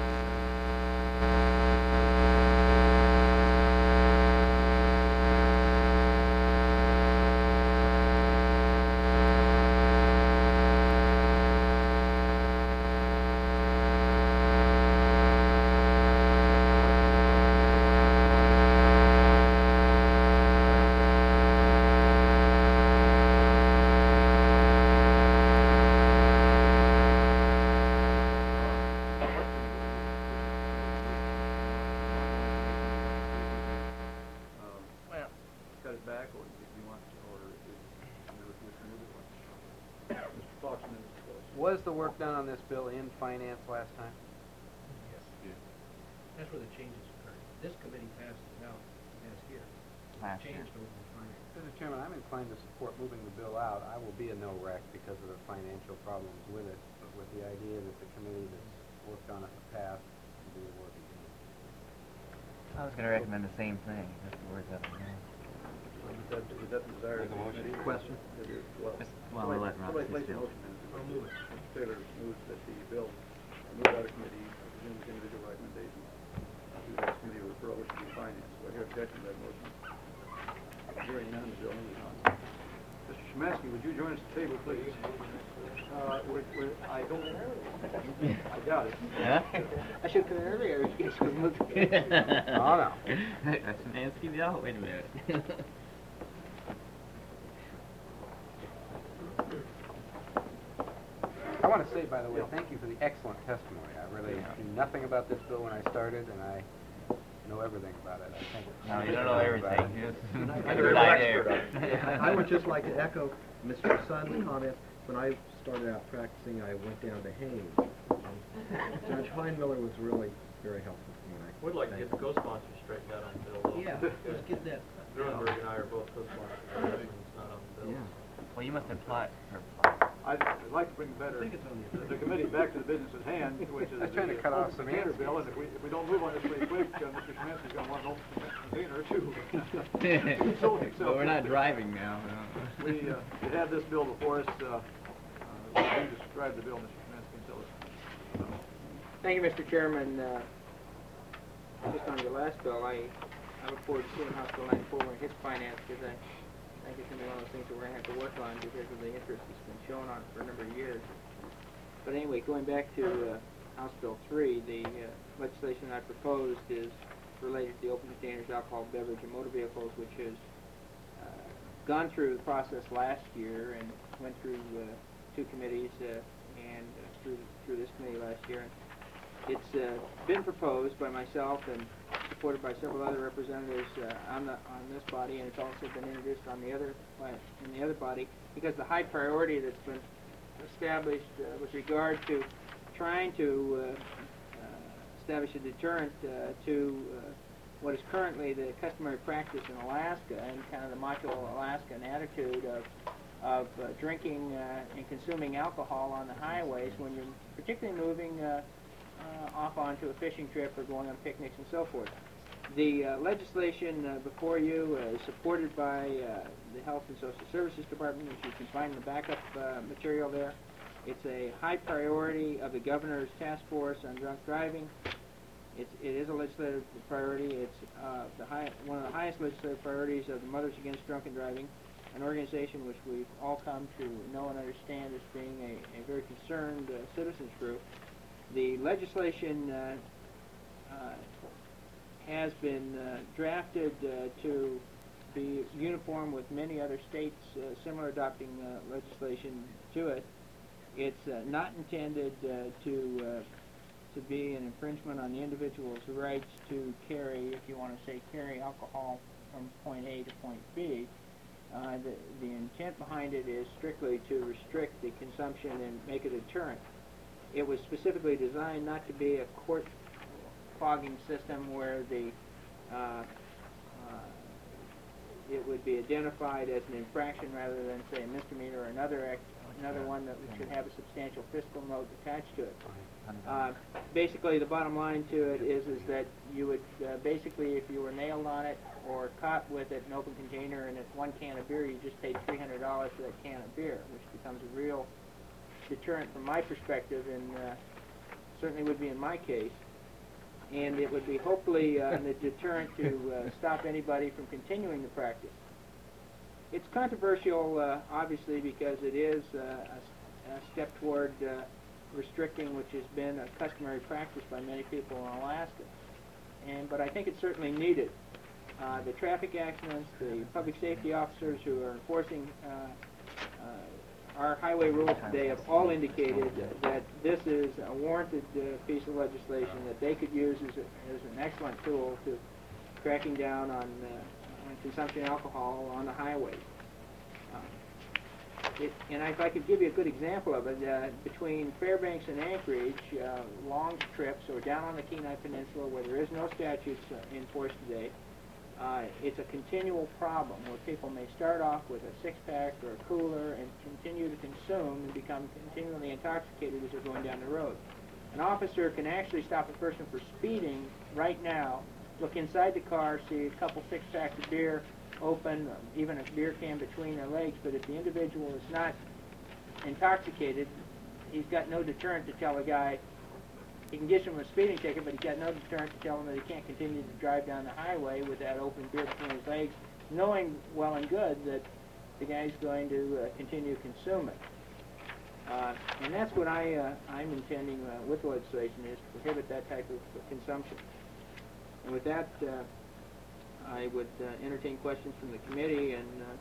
[SPEAKER 2] Cut it back, or if you want, or if you move it. Mister Foxman is close.
[SPEAKER 3] Was the work done on this bill in finance last time?
[SPEAKER 4] Yes. That's where the changes occurred. This committee passed it now, last year.
[SPEAKER 5] Last year.
[SPEAKER 4] Changed over in finance.
[SPEAKER 3] Mister Chairman, I'm inclined to support moving the bill out. I will be a no rec because of the financial problems with it, but with the idea that the committee that's worked on it in the past can do the work again.
[SPEAKER 5] I was going to recommend the same thing. Just the words out of my mouth.
[SPEAKER 2] Is that, is that the desire of the committee? Question? It is. Well,
[SPEAKER 5] Just- well,
[SPEAKER 2] somebody-
[SPEAKER 5] we'll let Ron
[SPEAKER 2] somebody
[SPEAKER 5] see
[SPEAKER 2] place a
[SPEAKER 5] still.
[SPEAKER 2] motion in. I'll move it. Mister Taylor moves that the bill move out of committee, presume with individual recommendations to the committee referral, which would be finance. Do I hear objection to that motion? Hearing none, the bill moves on. Mister Szymanski, would you join us at the table, please? Uh, we're, we're, I don't, I doubt it.
[SPEAKER 5] Huh?
[SPEAKER 12] I should come in earlier. You should move.
[SPEAKER 3] Oh, no.
[SPEAKER 5] Szymanski, yeah, wait a minute.
[SPEAKER 3] I want to say, by the way, thank you for the excellent testimony. I really knew nothing about this bill when I started, and I know everything about it. I think.
[SPEAKER 5] No, you don't know everything.
[SPEAKER 11] And I-
[SPEAKER 5] Just
[SPEAKER 11] You're an
[SPEAKER 5] right
[SPEAKER 11] expert
[SPEAKER 5] there.
[SPEAKER 11] I would just like to echo Mister Sun's comments. When I started out practicing, I went down to Haynes. And Judge Heinmiller was really very helpful to me. and I
[SPEAKER 7] Would like to
[SPEAKER 11] thank
[SPEAKER 7] get the
[SPEAKER 11] him.
[SPEAKER 7] co-sponsors straightened out on the bill, though.
[SPEAKER 4] Yeah, let's get that.
[SPEAKER 7] Nuremberg and I are both co-sponsors, and it's not on the bill.
[SPEAKER 5] Yeah. Well, you must apply. Or,
[SPEAKER 2] I'd, I'd like to bring better,
[SPEAKER 4] I think it's on the
[SPEAKER 2] the, the committee back to the business at hand, which is
[SPEAKER 3] I was trying to
[SPEAKER 2] the
[SPEAKER 3] cut off
[SPEAKER 2] open
[SPEAKER 3] some
[SPEAKER 2] container
[SPEAKER 3] ants.
[SPEAKER 2] bill, and if we, if we don't move on this pretty quick, uh, Mister Szymanski's gonna want an open container or two. So- so-
[SPEAKER 5] but we're not driving now.
[SPEAKER 2] We, uh, we have this bill before us, uh, uh, you describe the bill, Mister Szymanski, and tell us.
[SPEAKER 12] Thank you, Mister Chairman. Uh, just on your last bill, I, I look forward to seeing House Bill ninety-four when it hits finance, because I think it's going to be one of those things that we're going to have to work on because of the interest that's been shown on it for a number of years. But anyway, going back to uh, House Bill three, the uh, legislation I proposed is related to the open containers, alcohol, beverage, and motor vehicles, which has uh, gone through the process last year and went through uh, two committees uh, and uh, through through this committee last year. It's uh, been proposed by myself and supported by several other representatives uh, on the on this body, and it's also been introduced on the other by, in the other body because the high priority that's been established uh, with regard to trying to uh, uh, establish a deterrent uh, to uh, what is currently the customary practice in Alaska and kind of the macho Alaskan attitude of of uh, drinking uh, and consuming alcohol on the highways when you're particularly moving uh, uh, off onto a fishing trip or going on picnics and so forth. The uh, legislation uh, before you uh, is supported by uh, the Health and Social Services Department, which you can find in the backup uh, material there. It's a high priority of the Governor's Task Force on Drunk Driving. It's, it is a legislative priority. It's uh, the high, one of the highest legislative priorities of the Mothers Against Drunken Driving, an organization which we've all come to know and understand as being a, a very concerned uh, citizens group. The legislation uh, uh, has been uh, drafted uh, to be uniform with many other states uh, similar adopting uh, legislation to it. It's uh, not intended uh, to uh, to be an infringement on the individual's rights to carry, if you want to say carry alcohol from point A to point B. Uh, the, the intent behind it is strictly to restrict the consumption and make a deterrent. It was specifically designed not to be a court fogging system where the uh, uh, it would be identified as an infraction rather than, say, a misdemeanor or another act, another one that should have a substantial fiscal note attached to it. Uh, basically, the bottom line to it is is that you would uh, basically, if you were nailed on it or caught with it in an open container and it's one can of beer, you just paid three hundred dollars for that can of beer, which becomes a real deterrent from my perspective, and uh, certainly would be in my case. And it would be hopefully uh, a deterrent to uh, stop anybody from continuing the practice. It's controversial, uh, obviously, because it is uh, a, a step toward uh, restricting, which has been a customary practice by many people in Alaska. And but I think it's certainly needed. Uh, the traffic accidents, the public safety officers who are enforcing uh, uh, our highway rules today have all indicated that this is a warranted uh, piece of legislation that they could use as, a, as an excellent tool to cracking down on, uh, on consumption of alcohol on the highways. Uh, it, and if I could give you a good example of it, uh, between Fairbanks and Anchorage, uh, long trips, or down on the Kenai Peninsula where there is no statutes uh, in force today, Uh, it's a continual problem where people may start off with a six-pack or a cooler and continue to consume and become continually intoxicated as they're going down the road. An officer can actually stop a person for speeding right now, look inside the car, see a couple six-packs of beer open, even a beer can between their legs, but if the individual is not intoxicated, he's got no deterrent to tell a guy. He can get him a speeding ticket, but he's got no deterrent to tell him that he can't continue to drive down the highway with that open beer between his legs, knowing well and good that the guy's going to uh, continue to consume it. Uh, and that's what I, uh, I'm intending uh, with the legislation, is to prohibit that type of uh, consumption. And with that, uh, I would uh, entertain questions from the committee and uh,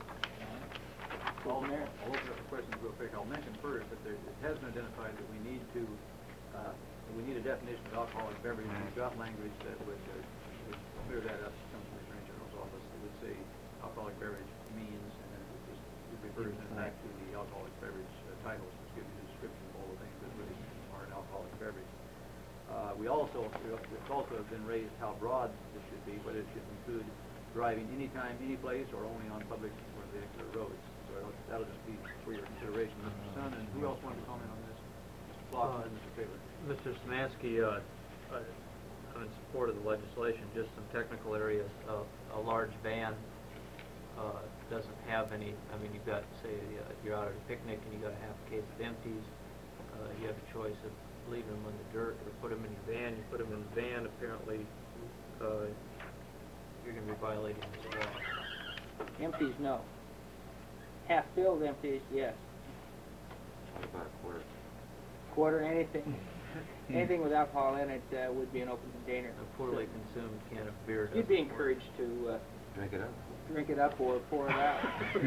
[SPEAKER 2] I'll, I'll open up the questions real quick. I'll mention first that there, it has been identified that we need to uh, we need a definition of alcoholic beverage, and we've got language that would, uh, would clear that up. Comes from the Attorney General's office. It would say alcoholic beverage means, and then it would just it refers it back to the alcoholic beverage uh, titles, which give you the description of all the things that really are an alcoholic beverage. Uh, we also, it's also been raised how broad this should be, whether it should include driving anytime, any place, or only on public or vehicular roads. So that'll, that'll just be for your consideration, Mister Sun. And who else wanted to comment on this? Mister Block
[SPEAKER 7] Uh,
[SPEAKER 2] and Mister Taylor.
[SPEAKER 7] Mister Szymanski, uh, uh, I'm in support of the legislation. Just some technical areas. Uh, a large van uh, doesn't have any. I mean, you've got, say, uh, you're out at a picnic and you got a half a case of empties. Uh, you have a choice of leaving them in the dirt or put them in your van. You put them in the van, apparently uh, you're going to be violating this law.
[SPEAKER 12] empties, no. Half-filled empties, yes.
[SPEAKER 14] What about a quarter?
[SPEAKER 12] Quarter, anything. Anything with alcohol in it uh, would be an open container.
[SPEAKER 7] A poorly consumed can of beer doesn't
[SPEAKER 12] You'd be
[SPEAKER 7] work.
[SPEAKER 12] encouraged to uh,
[SPEAKER 14] Drink it up.
[SPEAKER 12] drink it up or pour it out.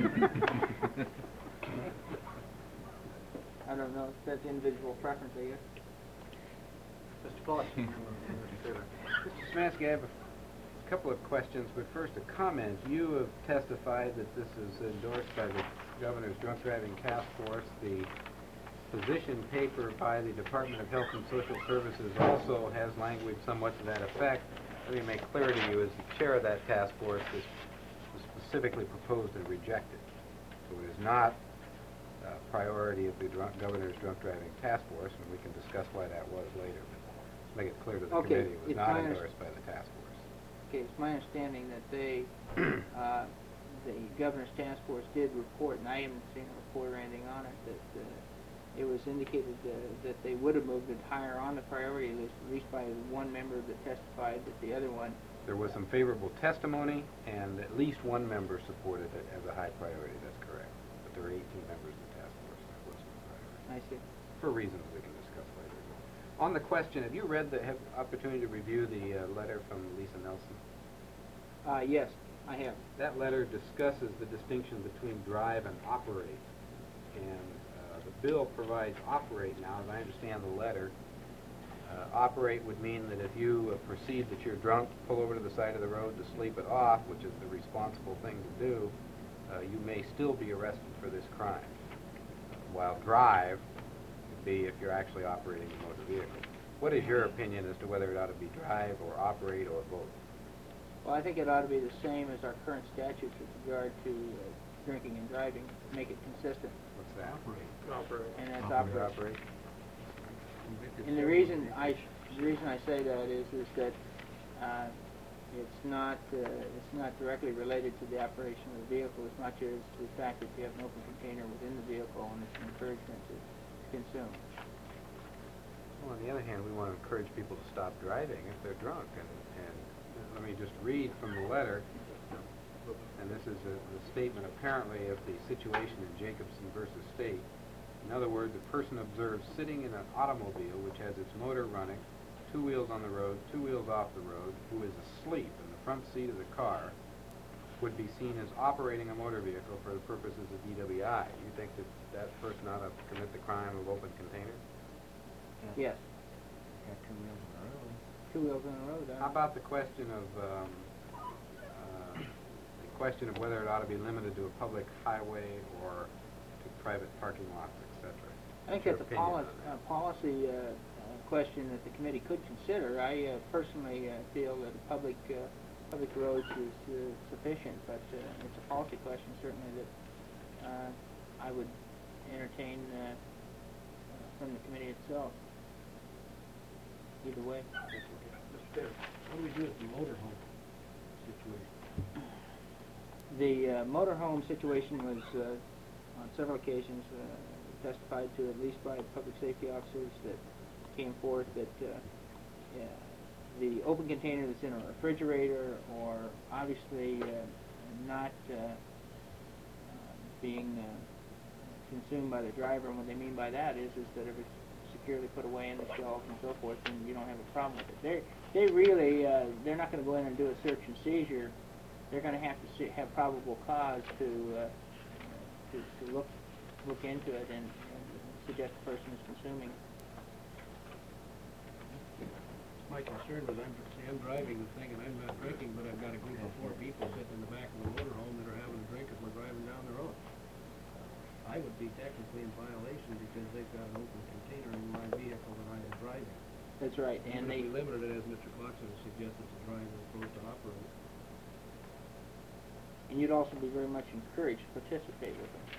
[SPEAKER 12] I don't know. That's individual preference, I guess.
[SPEAKER 2] Mister Block and Mister Taylor.
[SPEAKER 3] Mister Szymanski, I have a couple of questions, but first a comment. You have testified that this is endorsed by the Governor's Drunk Driving Task Force. The position paper by the Department of Health and Social Services also has language somewhat to that effect. Let me make clear to you, as the chair of that task force, this was specifically proposed and rejected. So it is not a priority of the drunk, Governor's Drunk Driving Task Force, and we can discuss why that was later. But let's make it clear to the
[SPEAKER 12] Okay,
[SPEAKER 3] committee it was
[SPEAKER 12] it's
[SPEAKER 3] not
[SPEAKER 12] my
[SPEAKER 3] endorsed by the task force.
[SPEAKER 12] Okay, it's my understanding that they, uh, the Governor's Task Force did report, and I haven't seen a report or anything on it, that uh, it was indicated uh, that they would have moved it higher on the priority list, at least by one member that testified, that the other one...
[SPEAKER 3] There was some favorable testimony, and at least one member supported it as a high priority. That's correct. But there were eighteen members of the task force that wasn't a priority.
[SPEAKER 12] I see.
[SPEAKER 3] For reasons we can discuss later. On the question, have you read the, have opportunity to review the uh, letter from Lisa Nelson?
[SPEAKER 12] Uh, yes, I have.
[SPEAKER 3] That letter discusses the distinction between drive and operate. And uh, the bill provides operate now, as I understand the letter. Uh, operate would mean that if you uh, perceive that you're drunk, pull over to the side of the road to sleep it off, which is the responsible thing to do. uh, you may still be arrested for this crime, while drive would be if you're actually operating a motor vehicle. What is your opinion as to whether it ought to be drive or operate or both?
[SPEAKER 12] Well, I think it ought to be the same as our current statutes with regard to uh, drinking and driving, make it consistent.
[SPEAKER 3] What's that?
[SPEAKER 12] Operate. And that's
[SPEAKER 3] Operate.
[SPEAKER 12] operate.
[SPEAKER 3] Operate.
[SPEAKER 12] And the reason I, the reason I say that is, is that uh, it's not, uh, it's not directly related to the operation of the vehicle as much as the fact that you have an open container within the vehicle and it's an encouragement to, to consume.
[SPEAKER 3] Well, on the other hand, we want to encourage people to stop driving if they're drunk. And, and let me just read from the letter, and this is a, a statement apparently of the situation in Jacobson versus State. In other words, a person observed sitting in an automobile which has its motor running, two wheels on the road, two wheels off the road, who is asleep in the front seat of the car, would be seen as operating a motor vehicle for the purposes of D W I. You think that that person ought to commit the crime of open container?
[SPEAKER 12] Yes.
[SPEAKER 5] Got two wheels on the road.
[SPEAKER 12] Two wheels on the road. uh,
[SPEAKER 3] How about the question of um, uh, the question of whether it ought to be limited to a public highway or to private parking lots, et cetera?
[SPEAKER 12] I think
[SPEAKER 3] Your
[SPEAKER 12] that's a
[SPEAKER 3] opinion
[SPEAKER 12] policy,
[SPEAKER 3] on that?
[SPEAKER 12] uh, policy uh, uh, question that the committee could consider. I uh, personally uh, feel that public uh, public roads is uh, sufficient, but uh, it's a policy question certainly that uh, I would entertain uh, from the committee itself. Either way.
[SPEAKER 4] Mister Chair, what do we do with the motorhome situation?
[SPEAKER 12] The uh, motorhome situation was, uh, on several occasions, uh, testified to, at least by public safety officers, that came forth that uh, yeah, the open container that's in a refrigerator or obviously uh, not uh, uh, being uh, consumed by the driver. And what they mean by that is, is that if it's securely put away in the shelves and so forth, and you don't have a problem with it. They they really uh, they're not going to go in and do a search and seizure. They're going to have to see, have probable cause to, uh, to to look look into it and, and suggest the person is consuming.
[SPEAKER 4] My concern was I'm, see, I'm driving the thing and I'm not drinking, but I've got a group of four people sitting in the back of the motorhome that are having a drink as we're driving down the road. I would be technically in violation because they've got an open container in my vehicle that I am driving.
[SPEAKER 12] That's right, and they
[SPEAKER 4] we limited it, as Mister Clarkson has suggested, to drive as opposed to operate.
[SPEAKER 12] and you'd also be very much encouraged to participate with them.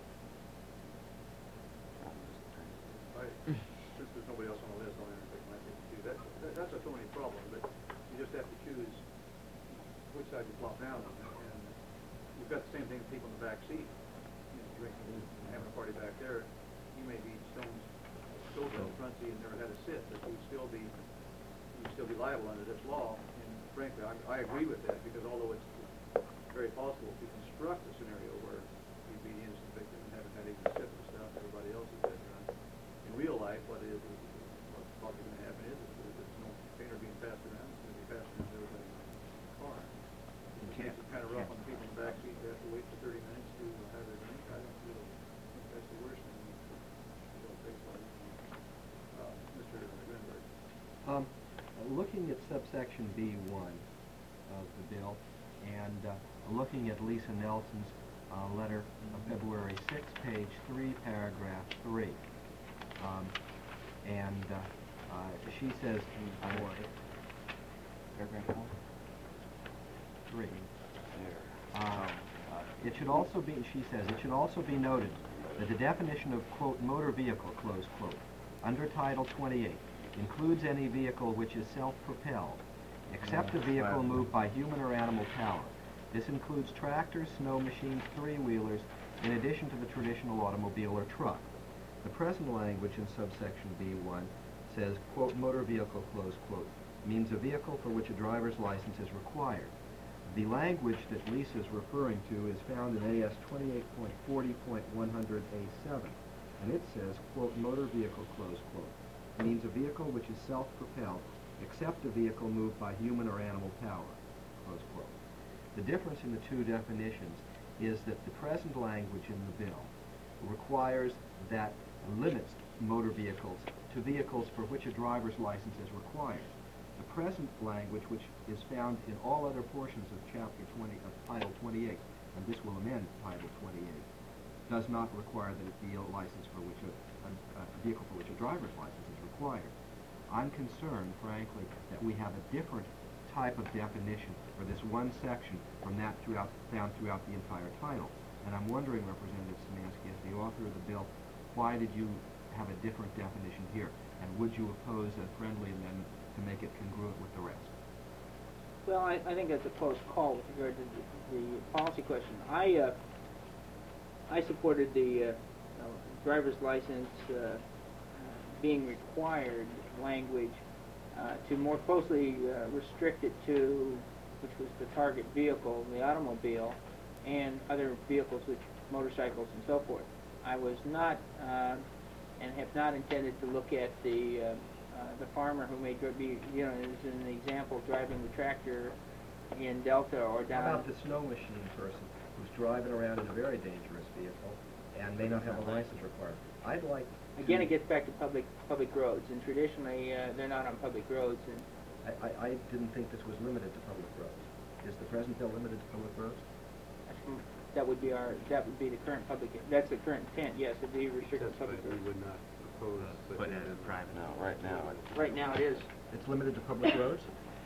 [SPEAKER 2] I, since there's nobody else on the list, I'll take my thing too. That, that, that's a so many problems, but you just have to choose which side you plop down on. And you've got the same thing with people in the back seat, you know, drinking and having a party back there. You may be stones sober in the front seat and never had a sip, but you'd still be you'd still be liable under this law. And frankly, I, I agree with that, because although it's very possible to construct a scenario where you'd be the innocent victim and haven't had even a sip of stuff, everybody else has had drunk. In real life, what is what's probably going to happen is if there's no container being passed around, it's going to be passed around to everybody in the car. It makes it kind of rough on the people in the back seat who have to wait for thirty minutes to uh, have their drink. I don't feel that's the worst thing. You don't think so. Uh, Mister Greenberg.
[SPEAKER 11] Um, looking at subsection B one of the bill, and uh, looking at Lisa Nelson's uh, letter of February sixth, page three, paragraph three. Um, and uh, uh, she says, uh, paragraph four? Three. Uh, uh, it should also be, she says, it should also be noted that the definition of, quote, motor vehicle, close quote, under Title twenty-eight, includes any vehicle which is self-propelled, except a vehicle moved by human or animal power. This includes tractors, snow machines, three-wheelers, in addition to the traditional automobile or truck. The present language in subsection B one says, quote, motor vehicle, close quote, means a vehicle for which a driver's license is required. The language that Lisa is referring to is found in A S twenty-eight point forty point one hundred A seven, and it says, quote, motor vehicle, close quote, means a vehicle which is self-propelled, except a vehicle moved by human or animal power, close quote. The difference in the two definitions is that the present language in the bill requires that limits motor vehicles to vehicles for which a driver's license is required. The present language, which is found in all other portions of Chapter twenty of Title twenty-eight, and this will amend Title twenty-eight, does not require that it be a license for which a, a, a vehicle for which a driver's license is required. I'm concerned, frankly, that we have a different type of definition for this one section from that throughout, found throughout the entire title. And I'm wondering, Representative Szymanski, as the author of the bill, why did you have a different definition here? And would you oppose a friendly amendment to make it congruent with the rest?
[SPEAKER 12] Well, I, I think that's a close call with regard to the, the policy question. I uh, I supported the uh, uh, driver's license uh, being required language uh, to more closely uh, restrict it to, which was the target vehicle, the automobile, and other vehicles, which motorcycles and so forth. I was not uh, and have not intended to look at the uh, uh, the farmer who may dri- be, you know, as an example, driving the tractor in Delta or down.
[SPEAKER 11] How about the snow machine person who's driving around in a very dangerous vehicle and may not have a license required? I'd like to...
[SPEAKER 12] Again, it gets back to public public roads, and traditionally uh, they're not on public roads. And
[SPEAKER 11] I, I, I didn't think this was limited to public roads. Is the present bill limited to public roads?
[SPEAKER 12] that would be our that would be the current public. That's the current intent. Yes, it'd be restricted
[SPEAKER 3] That's
[SPEAKER 12] public
[SPEAKER 3] why we
[SPEAKER 12] roads.
[SPEAKER 3] would not propose such
[SPEAKER 5] Put
[SPEAKER 3] an
[SPEAKER 5] it as
[SPEAKER 3] amendment.
[SPEAKER 5] private.
[SPEAKER 14] No, right now, it-
[SPEAKER 12] Right now, it is.
[SPEAKER 11] It's limited to public roads?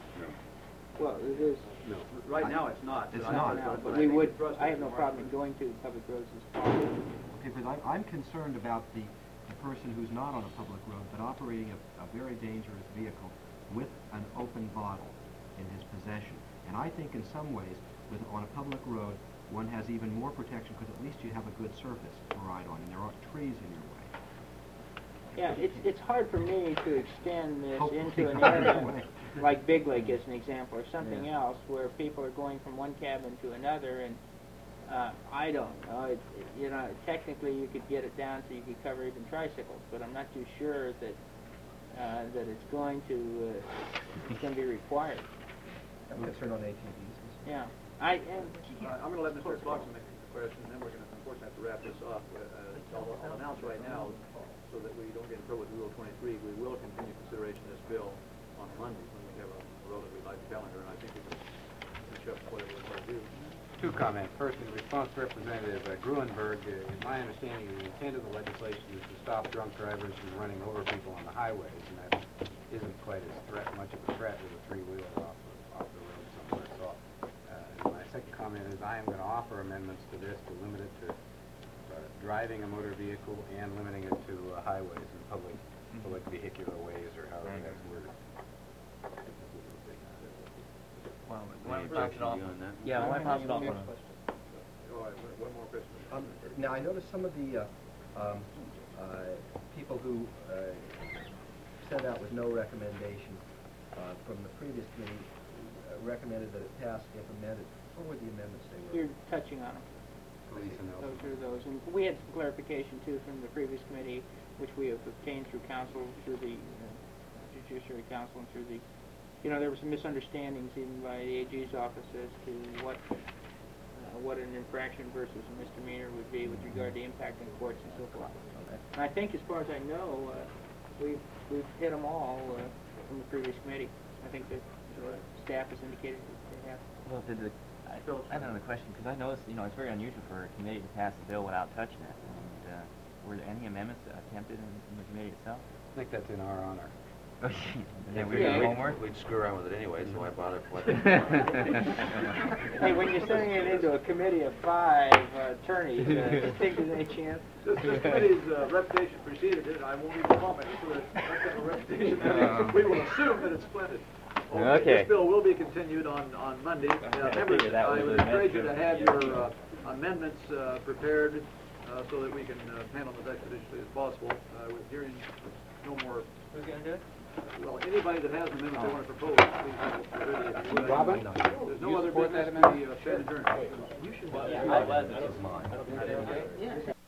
[SPEAKER 12] Well, it is.
[SPEAKER 3] No.
[SPEAKER 2] Right now, it's not.
[SPEAKER 11] It's
[SPEAKER 2] I-
[SPEAKER 11] not.
[SPEAKER 12] Now,
[SPEAKER 2] but
[SPEAKER 12] but
[SPEAKER 2] I
[SPEAKER 12] we
[SPEAKER 2] think
[SPEAKER 12] would.
[SPEAKER 2] the thrust
[SPEAKER 12] I
[SPEAKER 2] is
[SPEAKER 12] have no
[SPEAKER 2] more-
[SPEAKER 12] problem in going to public roads as possible.
[SPEAKER 11] Okay, but I'm, I'm concerned about the, the person who's not on a public road, but operating a, a very dangerous vehicle with an open bottle in his possession. And I think in some ways, with, on a public road, one has even more protection because at least you have a good surface to ride on, and there aren't trees in your way.
[SPEAKER 12] Yeah, it's it's hard for me to extend this
[SPEAKER 11] Hopefully
[SPEAKER 12] into an
[SPEAKER 11] not
[SPEAKER 12] area
[SPEAKER 11] anyway.
[SPEAKER 12] like Big Lake as an example, or something
[SPEAKER 11] Yeah.
[SPEAKER 12] else where people are going from one cabin to another, and uh, I don't know. It, it, you know, technically you could get it down so you could cover even tricycles, but I'm not too sure that uh, that it's going to uh, it's going to be required.
[SPEAKER 11] I'm concerned on A T Vs.
[SPEAKER 12] Yeah, I and
[SPEAKER 2] Uh, I'm going to let Mister Clarkson make the question, and then we're going to, unfortunately, have to wrap this up. Uh, I'll, I'll announce right now, so that we don't get in trouble with Rule twenty-three, we will continue consideration of this bill on Monday when we have a relatively light calendar, and I think we can finish up whatever we want to do.
[SPEAKER 3] Two comments. First, in response to Representative uh, Gruenberg, uh, in my understanding, the intent of the legislation is to stop drunk drivers from running over people on the highways, and that isn't quite as threat, much of a threat as a three-wheeler off, off the road somewhere. So, uh, my second comment is I am going to offer amendments to this to limit it to uh, driving a motor vehicle and limiting it to uh, highways and public public vehicular ways, or however that's worded.
[SPEAKER 5] Well,
[SPEAKER 14] Any
[SPEAKER 5] why don't we pass it
[SPEAKER 14] objection
[SPEAKER 5] off?
[SPEAKER 14] to you on that?
[SPEAKER 5] Yeah, why don't we pass it off?
[SPEAKER 2] All right, one- one more question.
[SPEAKER 11] Um, now, I noticed some of the uh, um, uh, people who uh, sent out with no recommendation uh, from the previous committee uh, recommended that it pass if amended. What were the amendments they were?
[SPEAKER 12] you're touching on them.
[SPEAKER 3] Police and
[SPEAKER 12] Those are those, and we had some clarification too from the previous committee, which we have obtained through council, through the uh, Judiciary Council, and through the, you know, there were some misunderstandings even by the A G's office as to what uh, what an infraction versus a misdemeanor would be with regard to impacting courts and so forth.
[SPEAKER 11] Okay.
[SPEAKER 12] And I think, as far as I know, uh, we've we've hit them all uh, from the previous committee. I think that the staff has indicated that they have.
[SPEAKER 5] Well, did the, I, I have another question, because I noticed, you know, it's very unusual for a committee to pass a bill without touching it. And uh, were there any amendments attempted in, in the committee itself?
[SPEAKER 3] I think that's in our honor.
[SPEAKER 5] And then we
[SPEAKER 12] Yeah.
[SPEAKER 5] did homework?
[SPEAKER 14] We'd screw around with it anyway, so why bother?
[SPEAKER 12] Hey, when you're sending it into a committee of five uh, attorneys, uh, do you think there's any chance?
[SPEAKER 2] This, this committee's uh, reputation preceded it, I won't even comment, so that that kind of reputation,
[SPEAKER 5] Um.
[SPEAKER 2] we will assume that it's splendid.
[SPEAKER 5] Okay.
[SPEAKER 2] This bill will be continued on, on Monday. Uh,
[SPEAKER 5] I
[SPEAKER 2] Members,
[SPEAKER 5] figured that
[SPEAKER 2] I
[SPEAKER 5] was
[SPEAKER 2] would
[SPEAKER 5] the
[SPEAKER 2] encourage you to
[SPEAKER 5] message.
[SPEAKER 2] have your uh, amendments uh, prepared uh, so that we can uh, handle them as expeditiously as possible. Uh, With hearing no more,
[SPEAKER 12] Who's going to do it?
[SPEAKER 2] well, anybody that has an amendment they want to propose, please have it ready if you would.
[SPEAKER 3] Robin?
[SPEAKER 2] There's no
[SPEAKER 3] You
[SPEAKER 2] other
[SPEAKER 3] support that
[SPEAKER 2] business,
[SPEAKER 3] amendment?
[SPEAKER 2] we uh, stand adjourned.
[SPEAKER 12] Yeah, I was.
[SPEAKER 11] This is mine.
[SPEAKER 12] Yeah.